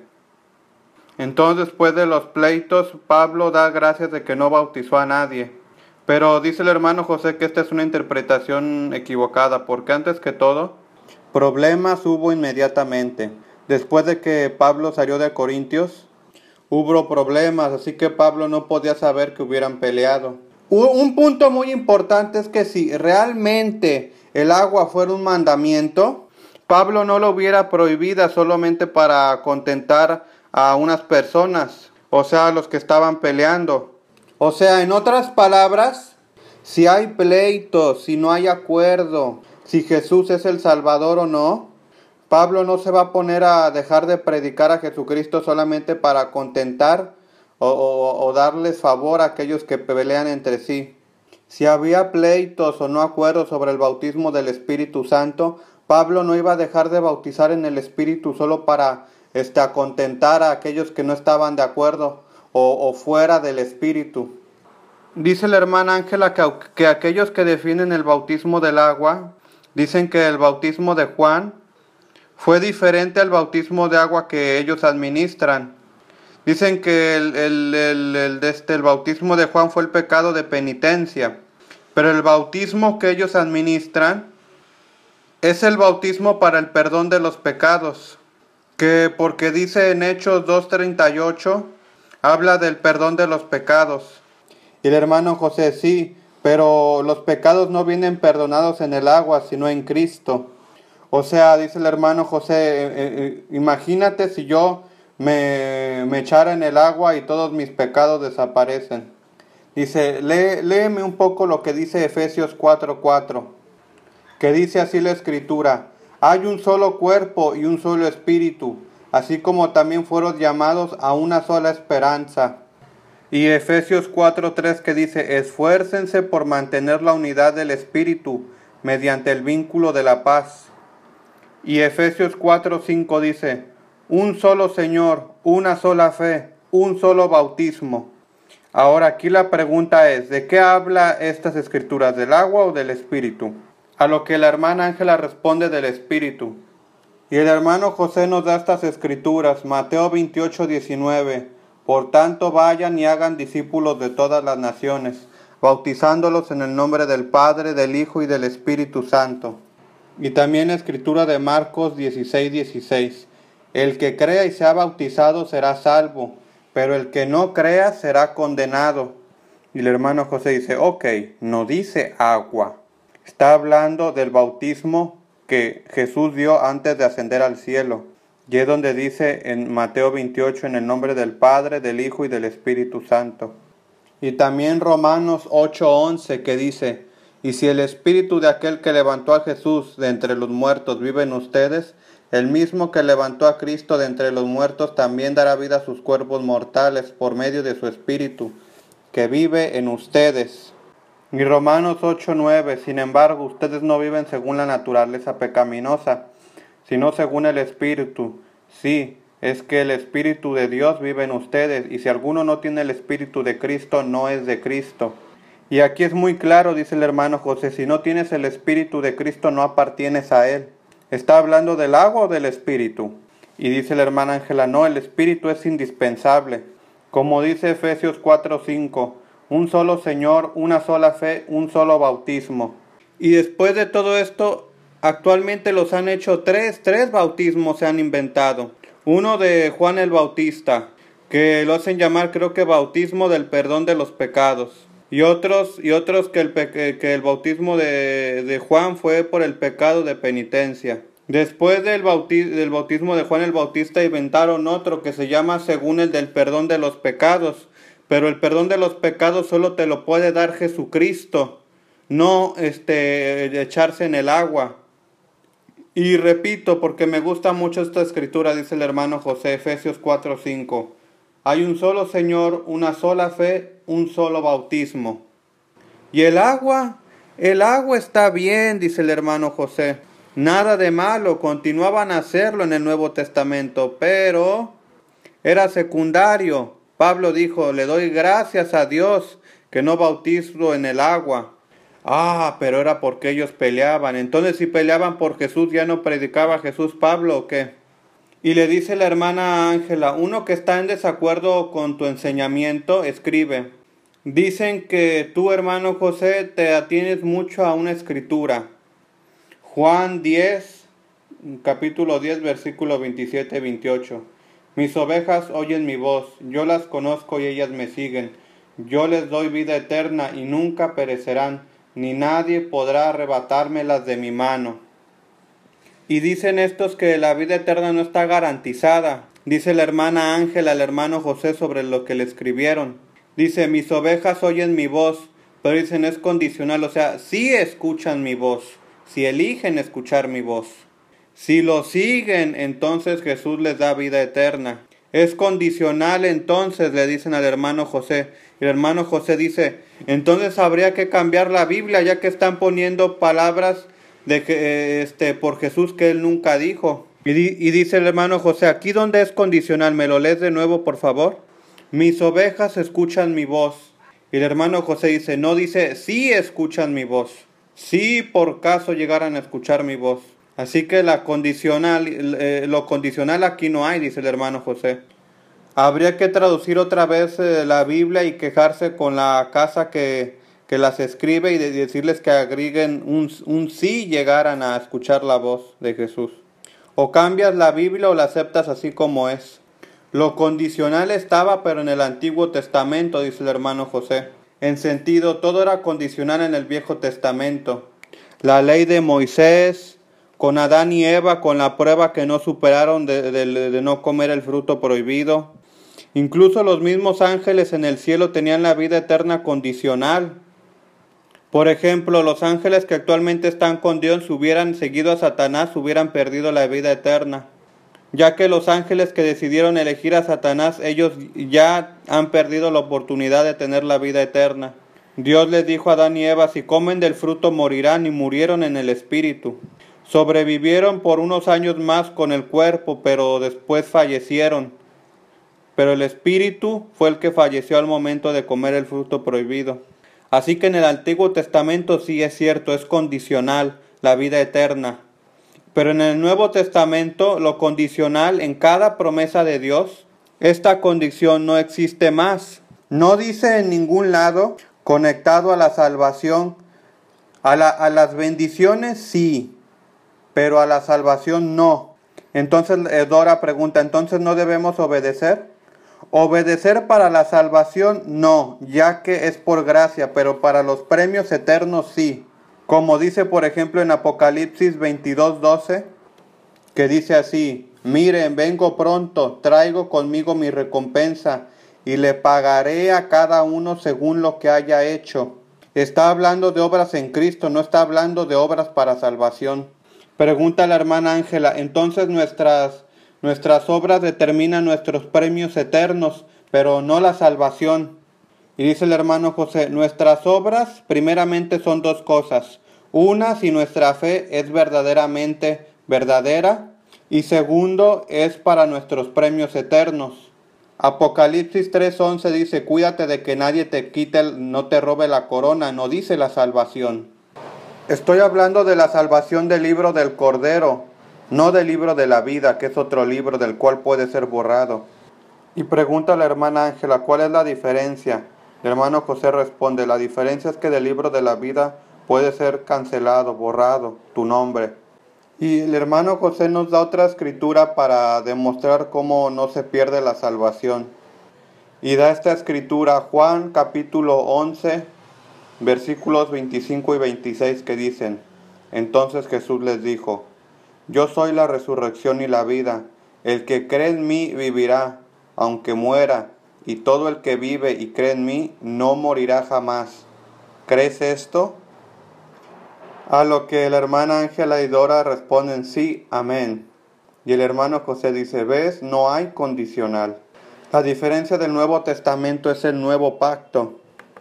Entonces, después de los pleitos, Pablo da gracias de que no bautizó a nadie. Pero dice el hermano José que esta es una interpretación equivocada, porque antes que todo, problemas hubo inmediatamente. Después de que Pablo salió de Corintios, hubo problemas, así que Pablo no podía saber que hubieran peleado. Un punto muy importante es que si realmente el agua fuera un mandamiento, Pablo no lo hubiera prohibida solamente para contentar a unas personas, o sea, a los que estaban peleando. O sea, en otras palabras, si hay pleito, si no hay acuerdo, si Jesús es el Salvador o no, Pablo no se va a poner a dejar de predicar a Jesucristo solamente para contentar o, o, o darles favor a aquellos que pelean entre sí. Si había pleitos o no acuerdos sobre el bautismo del Espíritu Santo, Pablo no iba a dejar de bautizar en el Espíritu solo para este, a contentar a aquellos que no estaban de acuerdo o, o fuera del Espíritu. Dice la hermana Ángela que, que aquellos que definen el bautismo del agua, dicen que el bautismo de Juan fue diferente al bautismo de agua que ellos administran. Dicen que el, el, el, el, este, el bautismo de Juan fue el pecado de penitencia, pero el bautismo que ellos administran es el bautismo para el perdón de los pecados, que porque dice en Hechos dos treinta y ocho, habla del perdón de los pecados. Y el hermano José, sí, pero los pecados no vienen perdonados en el agua, sino en Cristo. O sea, dice el hermano José, eh, eh, imagínate si yo me, me echara en el agua y todos mis pecados desaparecen. Dice, lee, léeme un poco lo que dice Efesios cuatro cuatro, que dice así la Escritura: hay un solo cuerpo y un solo espíritu, así como también fueron llamados a una sola esperanza. Y Efesios cuatro tres que dice, esfuércense por mantener la unidad del espíritu mediante el vínculo de la paz. Y Efesios cuatro cinco dice, un solo Señor, una sola fe, un solo bautismo. Ahora aquí la pregunta es, ¿de qué habla estas escrituras? ¿Del agua o del espíritu? A lo que la hermana Ángela responde del espíritu. Y el hermano José nos da estas escrituras, Mateo veintiocho diecinueve. Por tanto vayan y hagan discípulos de todas las naciones, bautizándolos en el nombre del Padre, del Hijo y del Espíritu Santo. Y también la escritura de Marcos dieciséis dieciséis. El que crea y sea bautizado será salvo, pero el que no crea será condenado. Y el hermano José dice, ok, no dice agua. Está hablando del bautismo que Jesús dio antes de ascender al cielo. Y es donde dice en Mateo veintiocho, en el nombre del Padre, del Hijo y del Espíritu Santo. Y también Romanos ocho once, que dice, y si el Espíritu de aquel que levantó a Jesús de entre los muertos vive en ustedes, el mismo que levantó a Cristo de entre los muertos también dará vida a sus cuerpos mortales por medio de su Espíritu, que vive en ustedes. Y Romanos ocho nueve, sin embargo, ustedes no viven según la naturaleza pecaminosa, sino según el Espíritu. Sí, es que el Espíritu de Dios vive en ustedes, y si alguno no tiene el Espíritu de Cristo, no es de Cristo. Y aquí es muy claro, dice el hermano José, si no tienes el Espíritu de Cristo, no apartienes a Él. ¿Está hablando del agua o del Espíritu? Y dice la hermana Ángela, no, el Espíritu es indispensable. Como dice Efesios cuatro cinco, un solo Señor, una sola fe, un solo bautismo. Y después de todo esto, actualmente los han hecho tres, tres bautismos se han inventado. Uno de Juan el Bautista, que lo hacen llamar creo que bautismo del perdón de los pecados. Y otros, y otros que, el, que el bautismo de, de Juan fue por el pecado de penitencia. Después del bautismo, del bautismo de Juan el Bautista inventaron otro que se llama según el del perdón de los pecados. Pero el perdón de los pecados solo te lo puede dar Jesucristo, no este, echarse en el agua. Y repito, porque me gusta mucho esta escritura, dice el hermano José, Efesios cuatro cinco. Hay un solo Señor, una sola fe, un solo bautismo. ¿Y el agua? El agua está bien, dice el hermano José. Nada de malo, continuaban a hacerlo en el Nuevo Testamento, pero era secundario. Pablo dijo, le doy gracias a Dios que no bautizo en el agua. Ah, pero era porque ellos peleaban. Entonces, si peleaban por Jesús, ¿ya no predicaba Jesús Pablo o qué? Y le dice la hermana Ángela, uno que está en desacuerdo con tu enseñamiento, escribe. Dicen que tú, hermano José, te atienes mucho a una escritura. Juan diez, capítulo diez, versículo veintisiete y veintiocho. Mis ovejas oyen mi voz, yo las conozco y ellas me siguen. Yo les doy vida eterna y nunca perecerán, ni nadie podrá arrebatármelas de mi mano. Y dicen estos que la vida eterna no está garantizada. Dice la hermana Ángela al hermano José sobre lo que le escribieron. Dice, mis ovejas oyen mi voz, pero dicen es condicional, o sea, sí escuchan mi voz, si eligen escuchar mi voz. Si lo siguen, entonces Jesús les da vida eterna. Es condicional, entonces, le dicen al hermano José. El hermano José dice, entonces habría que cambiar la Biblia, ya que están poniendo palabras de que, este, por Jesús que él nunca dijo. Y, di, y dice el hermano José, aquí donde es condicional, ¿me lo lees de nuevo, por favor? Mis ovejas escuchan mi voz. Y el hermano José dice, no dice, sí escuchan mi voz. Sí por caso llegaran a escuchar mi voz. Así que la condicional, eh, lo condicional aquí no hay, dice el hermano José. Habría que traducir otra vez eh, la Biblia y quejarse con la casa que, que las escribe y de, decirles que agreguen un, un sí llegaran a escuchar la voz de Jesús. O cambias la Biblia o la aceptas así como es. Lo condicional estaba pero en el Antiguo Testamento, dice el hermano José. En sentido, todo era condicional en el Viejo Testamento. La ley de Moisés, con Adán y Eva, con la prueba que no superaron de, de, de no comer el fruto prohibido. Incluso los mismos ángeles en el cielo tenían la vida eterna condicional. Por ejemplo, los ángeles que actualmente están con Dios, si hubieran seguido a Satanás, hubieran perdido la vida eterna. Ya que los ángeles que decidieron elegir a Satanás, ellos ya han perdido la oportunidad de tener la vida eterna. Dios les dijo a Adán y Eva, si comen del fruto morirán, y murieron en el espíritu. Sobrevivieron por unos años más con el cuerpo, pero después fallecieron. Pero el espíritu fue el que falleció al momento de comer el fruto prohibido. Así que en el Antiguo Testamento sí es cierto, es condicional la vida eterna. Pero en el Nuevo Testamento, lo condicional en cada promesa de Dios, esta condición no existe más. No dice en ningún lado, conectado a la salvación, a, la, a las bendiciones sí, pero a la salvación no. Entonces Dora pregunta, ¿entonces no debemos obedecer? Obedecer para la salvación no, ya que es por gracia, pero para los premios eternos sí. Como dice por ejemplo en Apocalipsis veintidós doce, que dice así, miren, vengo pronto, traigo conmigo mi recompensa y le pagaré a cada uno según lo que haya hecho. Está hablando de obras en Cristo, no está hablando de obras para salvación. Pregunta la hermana Ángela, entonces nuestras, nuestras obras determinan nuestros premios eternos, pero no la salvación. Y dice el hermano José, nuestras obras primeramente son dos cosas. Una, si nuestra fe es verdaderamente verdadera. Y segundo, es para nuestros premios eternos. Apocalipsis tres once dice, cuídate de que nadie te quite, no te robe la corona, no dice la salvación. Estoy hablando de la salvación del libro del Cordero, no del libro de la vida, que es otro libro del cual puede ser borrado. Y pregunta a la hermana Ángela, ¿cuál es la diferencia? El hermano José responde, la diferencia es que del libro de la vida puede ser cancelado, borrado, tu nombre. Y el hermano José nos da otra escritura para demostrar cómo no se pierde la salvación. Y da esta escritura, Juan capítulo once, versículos veinticinco y veintiséis que dicen, entonces Jesús les dijo, yo soy la resurrección y la vida, el que cree en mí vivirá, aunque muera, y todo el que vive y cree en mí no morirá jamás. ¿Crees esto? A lo que la hermana Ángela y Dora responden sí, amén. Y el hermano José dice, ¿ves? No hay condicional. La diferencia del Nuevo Testamento es el nuevo pacto.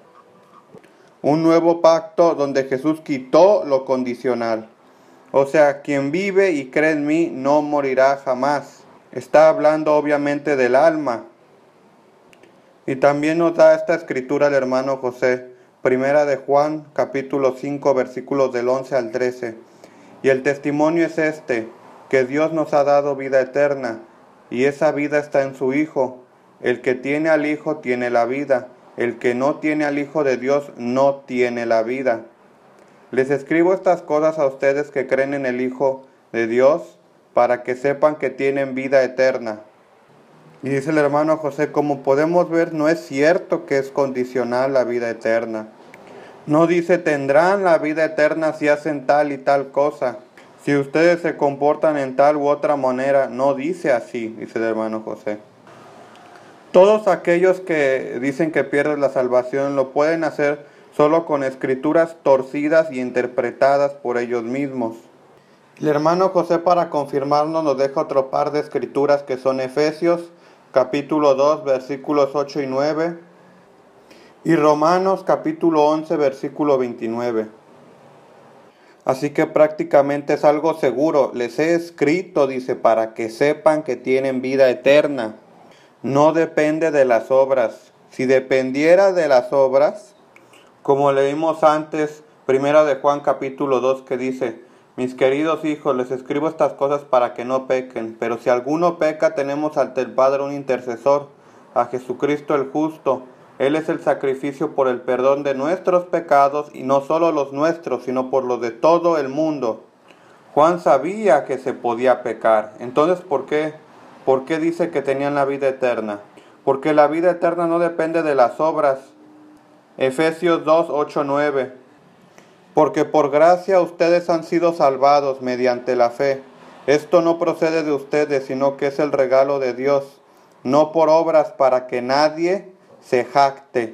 Un nuevo pacto donde Jesús quitó lo condicional. O sea, quien vive y cree en mí no morirá jamás. Está hablando obviamente del alma. Y también nos da esta escritura el hermano José. Primera de Juan, capítulo cinco, versículos del once al trece. Y el testimonio es este, que Dios nos ha dado vida eterna, y esa vida está en su Hijo. El que tiene al Hijo tiene la vida, el que no tiene al Hijo de Dios no tiene la vida. Les escribo estas cosas a ustedes que creen en el Hijo de Dios, para que sepan que tienen vida eterna. Y dice el hermano José, como podemos ver, no es cierto que es condicional la vida eterna. No dice, tendrán la vida eterna si hacen tal y tal cosa. Si ustedes se comportan en tal u otra manera, no dice así, dice el hermano José. Todos aquellos que dicen que pierden la salvación lo pueden hacer solo con escrituras torcidas y interpretadas por ellos mismos. El hermano José, para confirmarnos, nos deja otro par de escrituras que son Efesios capítulo dos versículos ocho y nueve y Romanos capítulo once versículo veintinueve. Así que prácticamente es algo seguro. Les he escrito, dice, para que sepan que tienen vida eterna. No depende de las obras. Si dependiera de las obras, como leímos antes, primera de Juan capítulo dos, que dice: mis queridos hijos, les escribo estas cosas para que no pequen. Pero si alguno peca, tenemos ante el Padre un intercesor, a Jesucristo el justo. Él es el sacrificio por el perdón de nuestros pecados, y no solo los nuestros, sino por los de todo el mundo. Juan sabía que se podía pecar. Entonces, ¿por qué? ¿Por qué dice que tenían la vida eterna? Porque la vida eterna no depende de las obras. Efesios dos, ocho, nueve. Porque por gracia ustedes han sido salvados mediante la fe. Esto no procede de ustedes, sino que es el regalo de Dios, no por obras, para que nadie se jacte.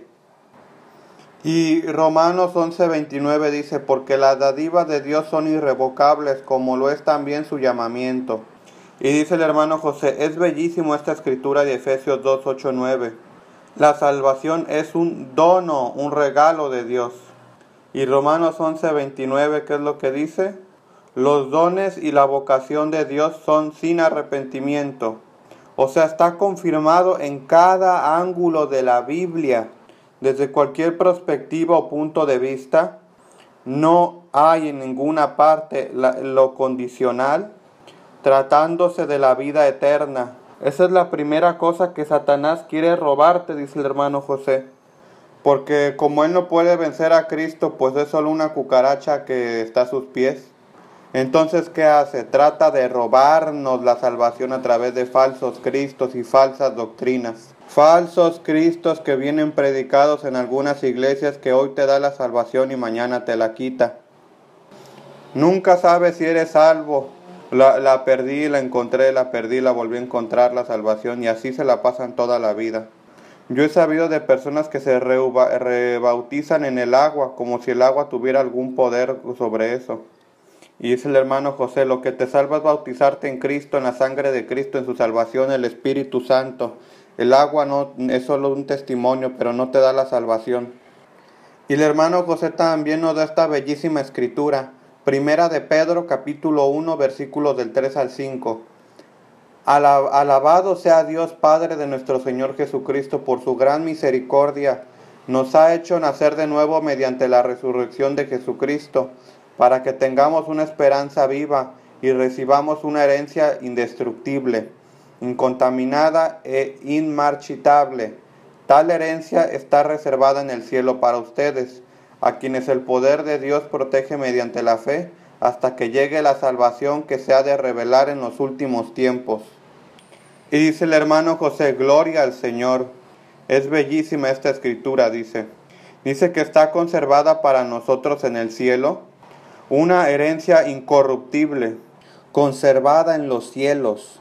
Y Romanos once, veintinueve dice: porque las dádivas de Dios son irrevocables, como lo es también su llamamiento. Y dice el hermano José: es bellísimo esta escritura de Efesios dos, ocho, nueve. La salvación es un dono, un regalo de Dios. Y Romanos once, veintinueve, ¿qué es lo que dice? Los dones y la vocación de Dios son sin arrepentimiento. O sea, está confirmado en cada ángulo de la Biblia, desde cualquier perspectiva o punto de vista. No hay en ninguna parte la, lo condicional, tratándose de la vida eterna. Esa es la primera cosa que Satanás quiere robarte, dice el hermano José. Porque como él no puede vencer a Cristo, pues es solo una cucaracha que está a sus pies. Entonces, ¿qué hace? Trata de robarnos la salvación a través de falsos cristos y falsas doctrinas. Falsos cristos que vienen predicados en algunas iglesias, que hoy te da la salvación y mañana te la quita. Nunca sabes si eres salvo. La, la perdí, la encontré, la perdí, la volví a encontrar, la salvación, y así se la pasan toda la vida. Yo he sabido de personas que se rebautizan en el agua, como si el agua tuviera algún poder sobre eso. Y dice el hermano José: lo que te salva es bautizarte en Cristo, en la sangre de Cristo, en su salvación, el Espíritu Santo. El agua no es solo un testimonio, pero no te da la salvación. Y el hermano José también nos da esta bellísima escritura. Primera de Pedro, capítulo uno, versículos del tres al cinco. Alabado sea Dios Padre de nuestro Señor Jesucristo, por su gran misericordia. Nos ha hecho nacer de nuevo mediante la resurrección de Jesucristo, para que tengamos una esperanza viva y recibamos una herencia indestructible, incontaminada e inmarchitable. Tal herencia está reservada en el cielo para ustedes, a quienes el poder de Dios protege mediante la fe, hasta que llegue la salvación que se ha de revelar en los últimos tiempos. Y dice el hermano José: gloria al Señor. Es bellísima esta escritura, dice. Dice que está conservada para nosotros en el cielo una herencia incorruptible, conservada en los cielos,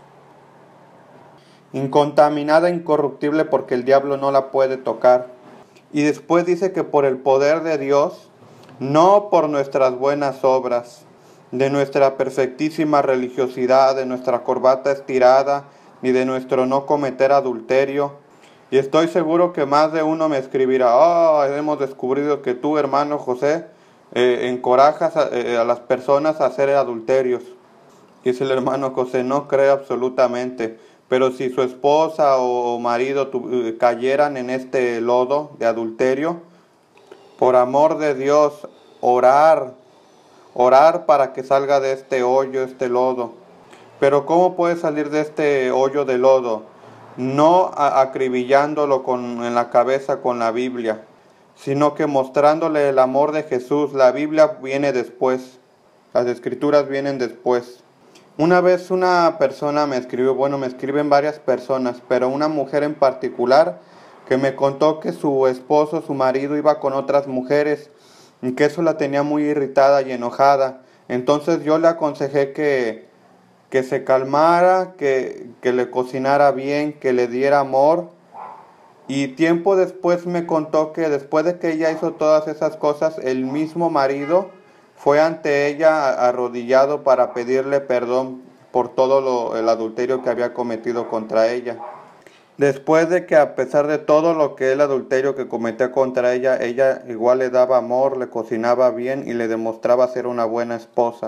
incontaminada, incorruptible, porque el diablo no la puede tocar. Y después dice que por el poder de Dios, no por nuestras buenas obras, de nuestra perfectísima religiosidad, de nuestra corbata estirada, ni de nuestro no cometer adulterio. Y estoy seguro que más de uno me escribirá: oh, hemos descubrido que tú, hermano José, eh, encorajas a, eh, a las personas a hacer adulterios. Y dice el hermano José: no creo absolutamente. Pero si su esposa o marido tu, eh, cayeran en este lodo de adulterio, por amor de Dios, orar, orar para que salga de este hoyo, este lodo. Pero ¿cómo puede salir de este hoyo de lodo? No acribillándolo con, en la cabeza con la Biblia, sino que mostrándole el amor de Jesús. La Biblia viene después, las escrituras vienen después. Una vez una persona me escribió, bueno, me escriben varias personas, pero una mujer en particular, que me contó que su esposo, su marido, iba con otras mujeres, y que eso la tenía muy irritada y enojada. Entonces yo le aconsejé que, que se calmara, que, que le cocinara bien, que le diera amor. Y tiempo después me contó que después de que ella hizo todas esas cosas, el mismo marido fue ante ella arrodillado para pedirle perdón por todo lo, el adulterio que había cometido contra ella. Después de que, a pesar de todo lo que el adulterio que cometía contra ella, ella igual le daba amor, le cocinaba bien y le demostraba ser una buena esposa.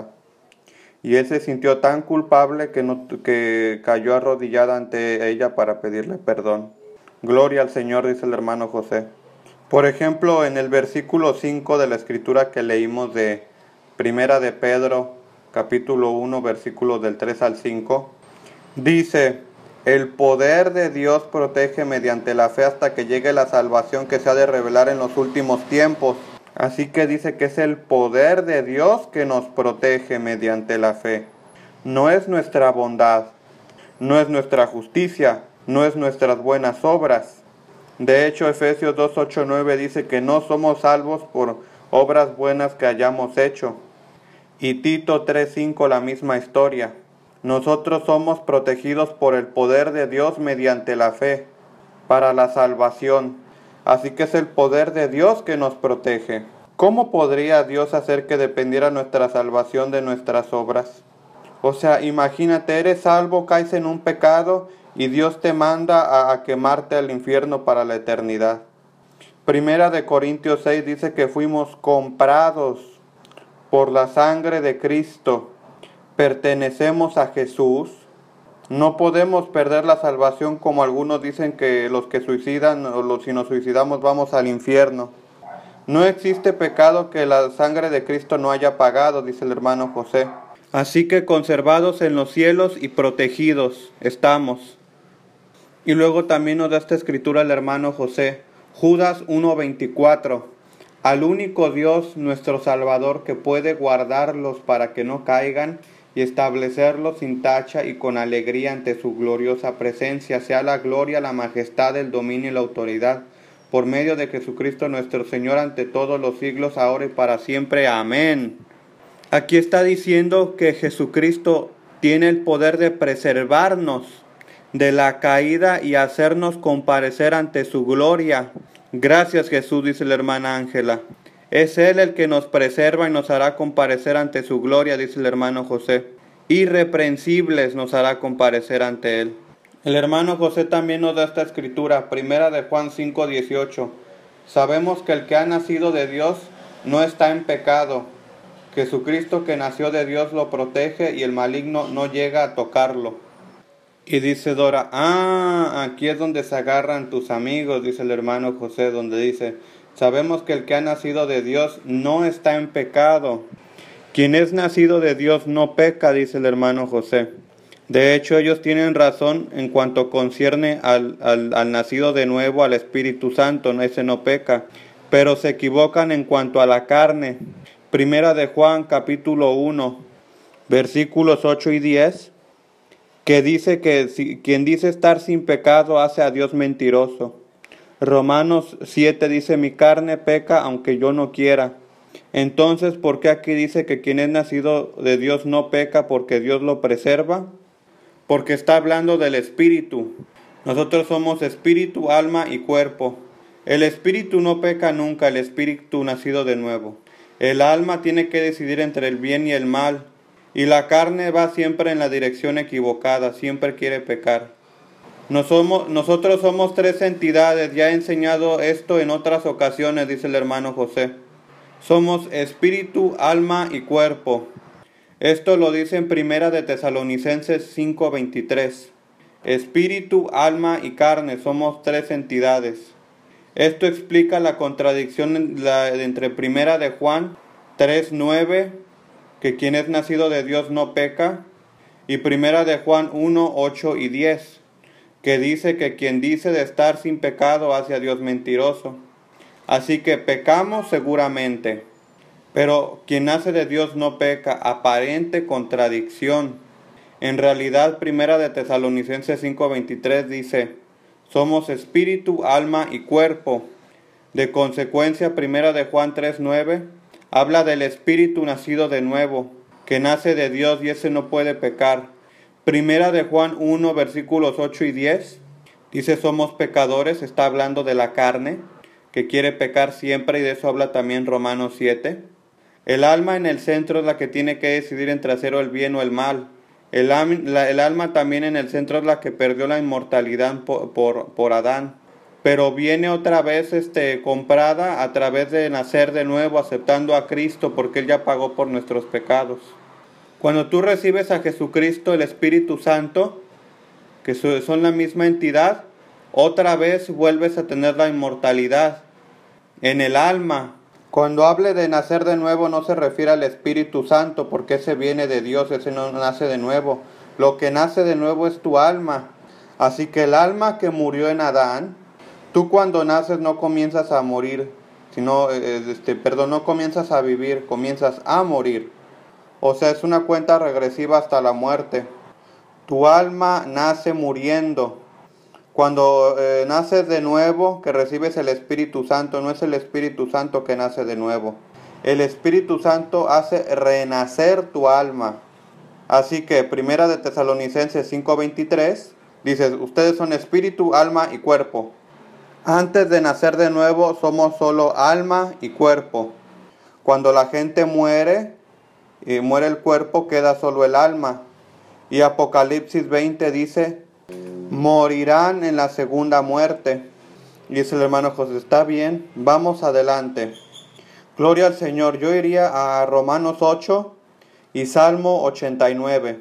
Y él se sintió tan culpable que, no, que cayó arrodillada ante ella para pedirle perdón. Gloria al Señor, dice el hermano José. Por ejemplo, en el versículo cinco de la escritura que leímos de Primera de Pedro, capítulo uno, versículos del tres al cinco, dice: el poder de Dios protege mediante la fe hasta que llegue la salvación que se ha de revelar en los últimos tiempos. Así que dice que es el poder de Dios que nos protege mediante la fe. No es nuestra bondad, no es nuestra justicia, no es nuestras buenas obras. De hecho, Efesios dos, ocho, nueve dice que no somos salvos por obras buenas que hayamos hecho. Y Tito tres, cinco la misma historia. Nosotros somos protegidos por el poder de Dios mediante la fe para la salvación. Así que es el poder de Dios que nos protege. ¿Cómo podría Dios hacer que dependiera nuestra salvación de nuestras obras? O sea, imagínate, eres salvo, caes en un pecado y Dios te manda a, a quemarte al infierno para la eternidad. Primera de Corintios seis dice que fuimos comprados por la sangre de Cristo. Pertenecemos a Jesús. No podemos perder la salvación como algunos dicen que los que suicidan o los, si nos suicidamos vamos al infierno. No existe pecado que la sangre de Cristo no haya pagado, dice el hermano José. Así que conservados en los cielos y protegidos estamos. Y luego también nos da esta escritura el hermano José. Judas uno veinticuatro. Al único Dios, nuestro Salvador, que puede guardarlos para que no caigan y establecerlos sin tacha y con alegría ante su gloriosa presencia, sea la gloria, la majestad, el dominio y la autoridad, por medio de Jesucristo nuestro Señor, ante todos los siglos, ahora y para siempre. Amén. Aquí está diciendo que Jesucristo tiene el poder de preservarnos de la caída y hacernos comparecer ante su gloria. Gracias, Jesús, dice la hermana Ángela. Es Él el que nos preserva y nos hará comparecer ante su gloria, dice el hermano José. Irreprensibles nos hará comparecer ante Él. El hermano José también nos da esta escritura, Primera de Juan cinco dieciocho. Sabemos que el que ha nacido de Dios no está en pecado. Jesucristo que nació de Dios lo protege y el maligno no llega a tocarlo. Y dice Dora, ah, aquí es donde se agarran tus amigos, dice el hermano José, donde dice, sabemos que el que ha nacido de Dios no está en pecado. Quien es nacido de Dios no peca, dice el hermano José. De hecho, ellos tienen razón en cuanto concierne al, al, al nacido de nuevo, al Espíritu Santo, ese no peca. Pero se equivocan en cuanto a la carne. Primera de Juan, capítulo uno, versículos ocho y diez, que dice que si, quien dice estar sin pecado hace a Dios mentiroso. Romanos siete dice, mi carne peca aunque yo no quiera. Entonces, ¿por qué aquí dice que quien es nacido de Dios no peca porque Dios lo preserva? Porque está hablando del espíritu. Nosotros somos espíritu, alma y cuerpo. El espíritu no peca nunca, el espíritu nacido de nuevo. El alma tiene que decidir entre el bien y el mal. Y la carne va siempre en la dirección equivocada, siempre quiere pecar. Nos somos, nosotros somos tres entidades, ya he enseñado esto en otras ocasiones, dice el hermano José. Somos espíritu, alma y cuerpo. Esto lo dice en Primera de Tesalonicenses cinco veintitrés. Espíritu, alma y carne, somos tres entidades. Esto explica la contradicción entre Primera de Juan tres nueve, que quien es nacido de Dios no peca, y Primera de Juan uno ocho y diez, que dice que quien dice de estar sin pecado hace a Dios mentiroso. Así que pecamos seguramente, pero quien nace de Dios no peca, aparente contradicción. En realidad, Primera de Tesalonicenses cinco veintitrés dice, somos espíritu, alma y cuerpo. De consecuencia, Primera de Juan tres nueve habla del espíritu nacido de nuevo, que nace de Dios y ese no puede pecar. Primera de Juan uno, versículos ocho y diez, dice somos pecadores, está hablando de la carne, que quiere pecar siempre, y de eso habla también Romanos siete. El alma en el centro es la que tiene que decidir entre hacer el bien o el mal. El, la, el alma también en el centro es la que perdió la inmortalidad por, por, por Adán. Pero viene otra vez este, comprada a través de nacer de nuevo, aceptando a Cristo, porque Él ya pagó por nuestros pecados. Cuando tú recibes a Jesucristo, el Espíritu Santo, que son la misma entidad, otra vez vuelves a tener la inmortalidad en el alma. Cuando hable de nacer de nuevo no se refiere al Espíritu Santo, porque ese viene de Dios, ese no nace de nuevo. Lo que nace de nuevo es tu alma. Así que el alma que murió en Adán, tú cuando naces no comienzas a morir, sino, este, perdón, no comienzas a vivir, comienzas a morir. O sea, es una cuenta regresiva hasta la muerte. Tu alma nace muriendo. Cuando eh, naces de nuevo, que recibes el Espíritu Santo, no es el Espíritu Santo que nace de nuevo. El Espíritu Santo hace renacer tu alma. Así que, primera de Tesalonicenses cinco veintitrés, dice, ustedes son espíritu, alma y cuerpo. Antes de nacer de nuevo, somos solo alma y cuerpo. Cuando la gente muere, y muere el cuerpo, queda solo el alma. Y Apocalipsis veinte dice, morirán en la segunda muerte. Y dice el hermano José, está bien, vamos adelante. Gloria al Señor. Yo iría a Romanos ocho y Salmo ochenta y nueve.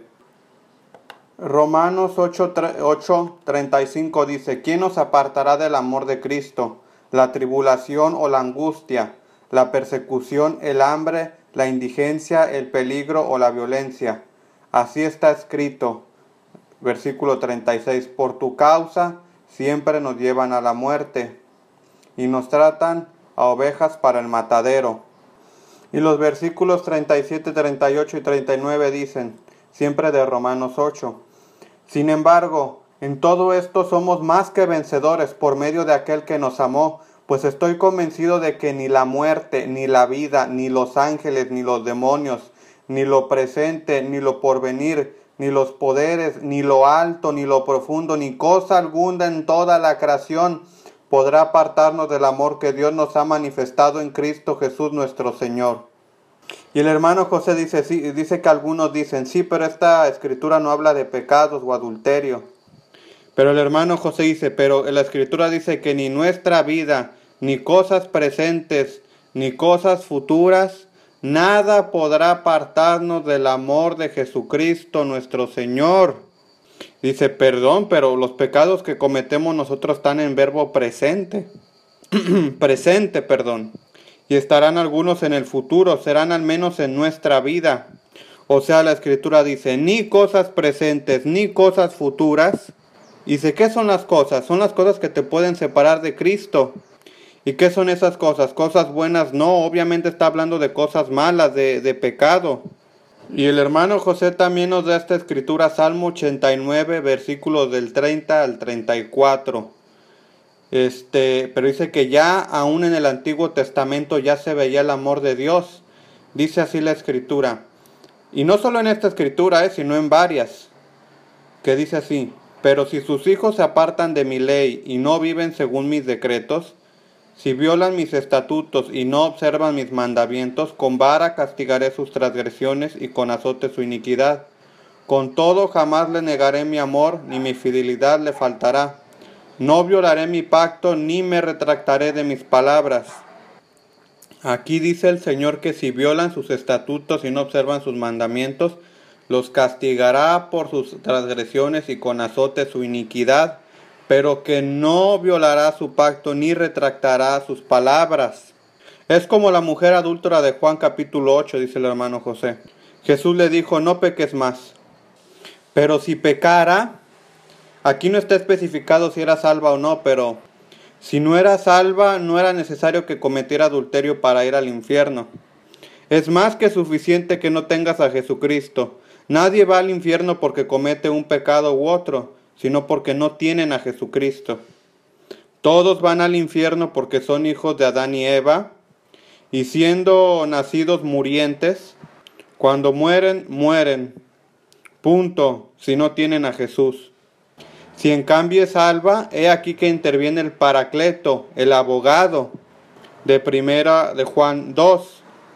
Romanos ocho, treinta y cinco dice, ¿quién nos apartará del amor de Cristo? La tribulación o la angustia, la persecución, el hambre, la indigencia, el peligro o la violencia. Así está escrito, versículo treinta y seis, por tu causa siempre nos llevan a la muerte y nos tratan a ovejas para el matadero. Y los versículos treinta y siete, treinta y ocho y treinta y nueve dicen, siempre de Romanos ocho, sin embargo, en todo esto somos más que vencedores por medio de aquel que nos amó, pues estoy convencido de que ni la muerte, ni la vida, ni los ángeles, ni los demonios, ni lo presente, ni lo porvenir, ni los poderes, ni lo alto, ni lo profundo, ni cosa alguna en toda la creación podrá apartarnos del amor que Dios nos ha manifestado en Cristo Jesús nuestro Señor. Y el hermano José dice, sí, dice que algunos dicen, sí, pero esta escritura no habla de pecados o adulterio. Pero el hermano José dice, pero la escritura dice que ni nuestra vida, ni cosas presentes, ni cosas futuras, nada podrá apartarnos del amor de Jesucristo nuestro Señor. Dice, perdón, pero los pecados que cometemos nosotros están en verbo presente. presente, perdón. Y estarán algunos en el futuro, serán al menos en nuestra vida. O sea, la escritura dice, ni cosas presentes, ni cosas futuras. Dice, ¿qué son las cosas? Son las cosas que te pueden separar de Cristo. ¿Y qué son esas cosas? Cosas buenas no, obviamente está hablando de cosas malas, de, de pecado. Y el hermano José también nos da esta escritura, Salmo ochenta y nueve, versículos del treinta al treinta y cuatro. Este, pero dice que ya aún en el Antiguo Testamento ya se veía el amor de Dios. Dice así la escritura. Y no solo en esta escritura, eh, sino en varias. Que dice así, pero si sus hijos se apartan de mi ley y no viven según mis decretos, si violan mis estatutos y no observan mis mandamientos, con vara castigaré sus transgresiones y con azote su iniquidad. Con todo jamás le negaré mi amor, ni mi fidelidad le faltará. No violaré mi pacto, ni me retractaré de mis palabras. Aquí dice el Señor que si violan sus estatutos y no observan sus mandamientos, los castigará por sus transgresiones y con azote su iniquidad, pero que no violará su pacto ni retractará sus palabras. Es como la mujer adúltera de Juan capítulo ocho, dice el hermano José. Jesús le dijo, no peques más. Pero si pecara, aquí no está especificado si era salva o no, pero si no era salva, no era necesario que cometiera adulterio para ir al infierno. Es más que suficiente que no tengas a Jesucristo. Nadie va al infierno porque comete un pecado u otro, sino porque no tienen a Jesucristo. Todos van al infierno porque son hijos de Adán y Eva, y siendo nacidos murientes, cuando mueren, mueren. Punto, si no tienen a Jesús. Si en cambio es salva, he aquí que interviene el Paracleto, el abogado, de primera de Juan dos.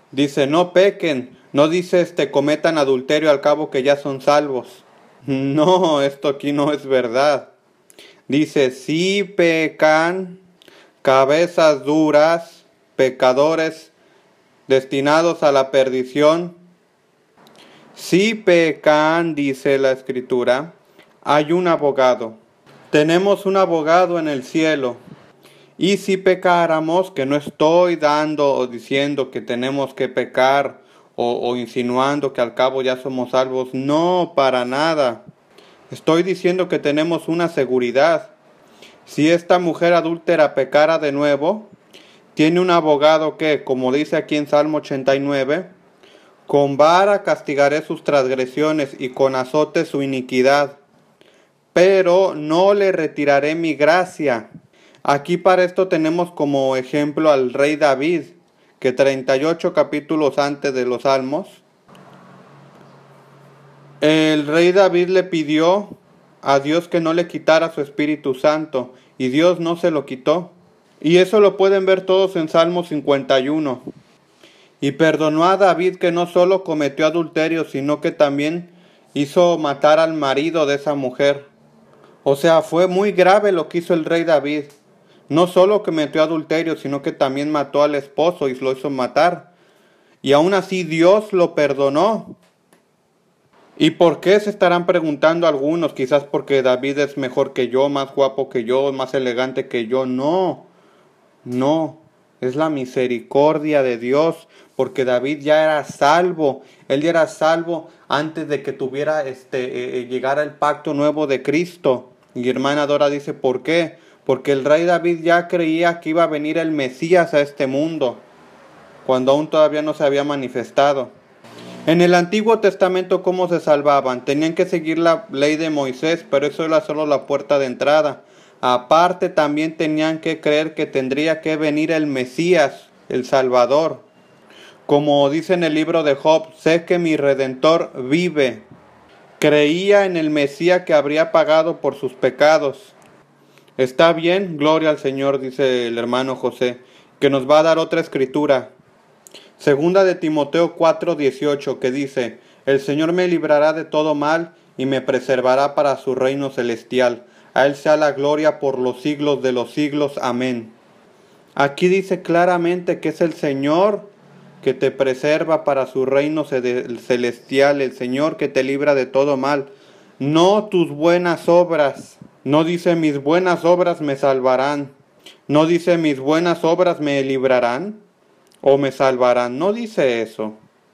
Dice, no pequen, no dice este, cometan adulterio al cabo que ya son salvos. No, esto aquí no es verdad. Dice, si pecan, cabezas duras, pecadores destinados a la perdición. Si pecan, dice la Escritura, hay un abogado. Tenemos un abogado en el cielo. Y si pecáramos, que no estoy dando o diciendo que tenemos que pecar o, o insinuando que al cabo ya somos salvos, no, para nada. Estoy diciendo que tenemos una seguridad. Si esta mujer adúltera pecara de nuevo, tiene un abogado que, como dice aquí en Salmo ochenta y nueve, con vara castigaré sus transgresiones y con azote su iniquidad, pero no le retiraré mi gracia. Aquí para esto tenemos como ejemplo al rey David, que treinta y ocho capítulos antes de los Salmos, el rey David le pidió a Dios que no le quitara su Espíritu Santo, y Dios no se lo quitó. Y eso lo pueden ver todos en Salmo cincuenta y uno. Y perdonó a David, que no solo cometió adulterio, sino que también hizo matar al marido de esa mujer. O sea, fue muy grave lo que hizo el rey David. No solo cometió adulterio, sino que también mató al esposo y lo hizo matar. Y aún así Dios lo perdonó. ¿Y por qué se estarán preguntando algunos? Quizás porque David es mejor que yo, más guapo que yo, más elegante que yo. No, no, es la misericordia de Dios, porque David ya era salvo. Él ya era salvo antes de que tuviera este eh, llegara el pacto nuevo de Cristo. Y hermana Dora dice, ¿por qué? Porque el rey David ya creía que iba a venir el Mesías a este mundo, cuando aún todavía no se había manifestado. En el Antiguo Testamento, ¿cómo se salvaban? Tenían que seguir la ley de Moisés, pero eso era solo la puerta de entrada. Aparte, también tenían que creer que tendría que venir el Mesías, el Salvador. Como dice en el libro de Job, sé que mi Redentor vive. Creía en el Mesías que habría pagado por sus pecados. Está bien, gloria al Señor, dice el hermano José, que nos va a dar otra escritura. Segunda de Timoteo cuatro dieciocho, que dice, el Señor me librará de todo mal y me preservará para su reino celestial. A Él sea la gloria por los siglos de los siglos. Amén. Aquí dice claramente que es el Señor que te preserva para su reino celestial, el Señor que te libra de todo mal. No tus buenas obras. No dice mis buenas obras me salvarán. No dice mis buenas obras me librarán o me salvarán. No dice eso.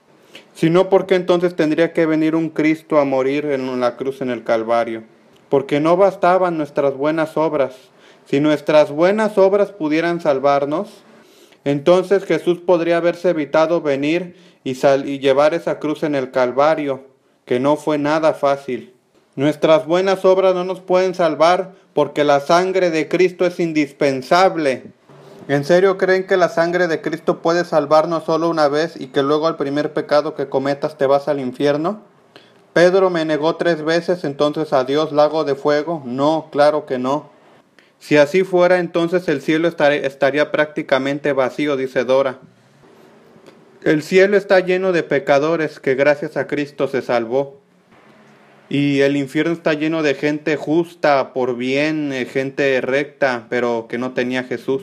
Sino porque entonces tendría que venir un Cristo a morir en la cruz en el Calvario. Porque no bastaban nuestras buenas obras. Si nuestras buenas obras pudieran salvarnos, entonces Jesús podría haberse evitado venir y, sal- y llevar esa cruz en el Calvario, que no fue nada fácil. Nuestras buenas obras no nos pueden salvar porque la sangre de Cristo es indispensable. ¿En serio creen que la sangre de Cristo puede salvarnos solo una vez y que luego al primer pecado que cometas te vas al infierno? Pedro me negó tres veces, entonces a Dios lago de fuego. No, claro que no. Si así fuera, entonces el cielo estaría, estaría prácticamente vacío, dice Dora. El cielo está lleno de pecadores que gracias a Cristo se salvó. Y el infierno está lleno de gente justa, por bien, gente recta, pero que no tenía Jesús.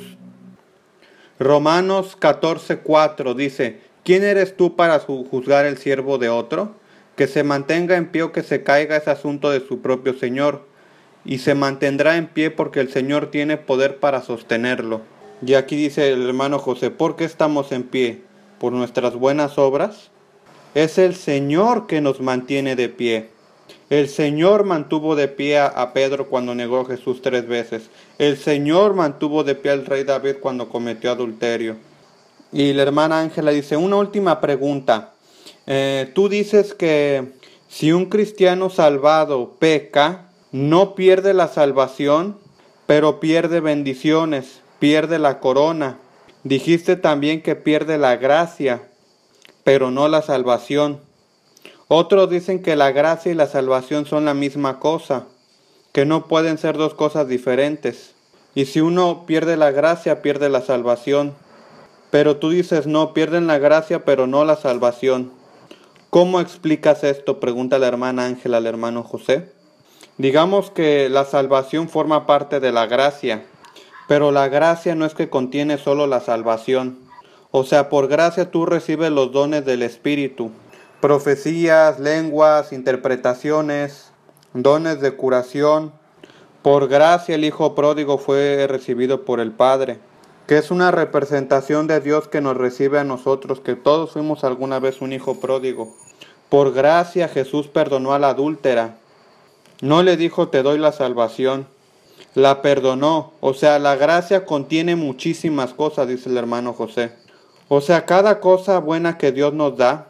Romanos catorce cuatro dice, ¿quién eres tú para juzgar el siervo de otro? Que se mantenga en pie o que se caiga es asunto de su propio Señor, y se mantendrá en pie porque el Señor tiene poder para sostenerlo. Y aquí dice el hermano José, ¿por qué estamos en pie? ¿Por nuestras buenas obras? Es el Señor que nos mantiene de pie. El Señor mantuvo de pie a Pedro cuando negó a Jesús tres veces. El Señor mantuvo de pie al rey David cuando cometió adulterio. Y la hermana Ángela dice, una última pregunta. Eh, tú dices que si un cristiano salvado peca, no pierde la salvación, pero pierde bendiciones, pierde la corona. Dijiste también que pierde la gracia, pero no la salvación. Otros dicen que la gracia y la salvación son la misma cosa, que no pueden ser dos cosas diferentes. Y si uno pierde la gracia, pierde la salvación. Pero tú dices, no, pierden la gracia, pero no la salvación. ¿Cómo explicas esto?, pregunta la hermana Ángela al hermano José. Digamos que la salvación forma parte de la gracia, pero la gracia no es que contiene solo la salvación. O sea, por gracia tú recibes los dones del Espíritu, profecías, lenguas, interpretaciones, dones de curación. Por gracia el Hijo pródigo fue recibido por el Padre, que es una representación de Dios que nos recibe a nosotros, que todos fuimos alguna vez un hijo pródigo. Por gracia Jesús perdonó a la adúltera. No le dijo te doy la salvación, la perdonó. O sea, la gracia contiene muchísimas cosas, dice el hermano José. O sea, cada cosa buena que Dios nos da,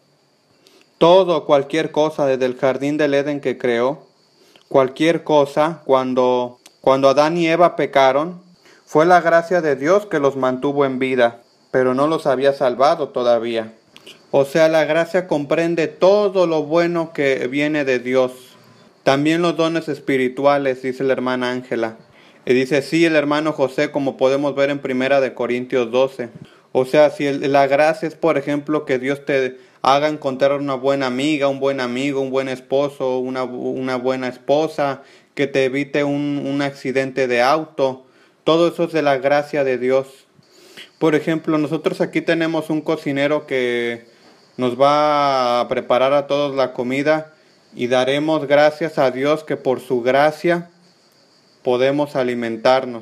todo, cualquier cosa, desde el jardín del Edén que creó, cualquier cosa, cuando, cuando Adán y Eva pecaron, fue la gracia de Dios que los mantuvo en vida, pero no los había salvado todavía. O sea, la gracia comprende todo lo bueno que viene de Dios. También los dones espirituales, dice la hermana Ángela. Y dice, sí, el hermano José, como podemos ver en primera de Corintios doce. O sea, si el, la gracia es, por ejemplo, que Dios te haga encontrar una buena amiga, un buen amigo, un buen esposo, una, una buena esposa, que te evite un, un accidente de auto. Todo eso es de la gracia de Dios. Por ejemplo, nosotros aquí tenemos un cocinero que nos va a preparar a todos la comida y daremos gracias a Dios que por su gracia podemos alimentarnos.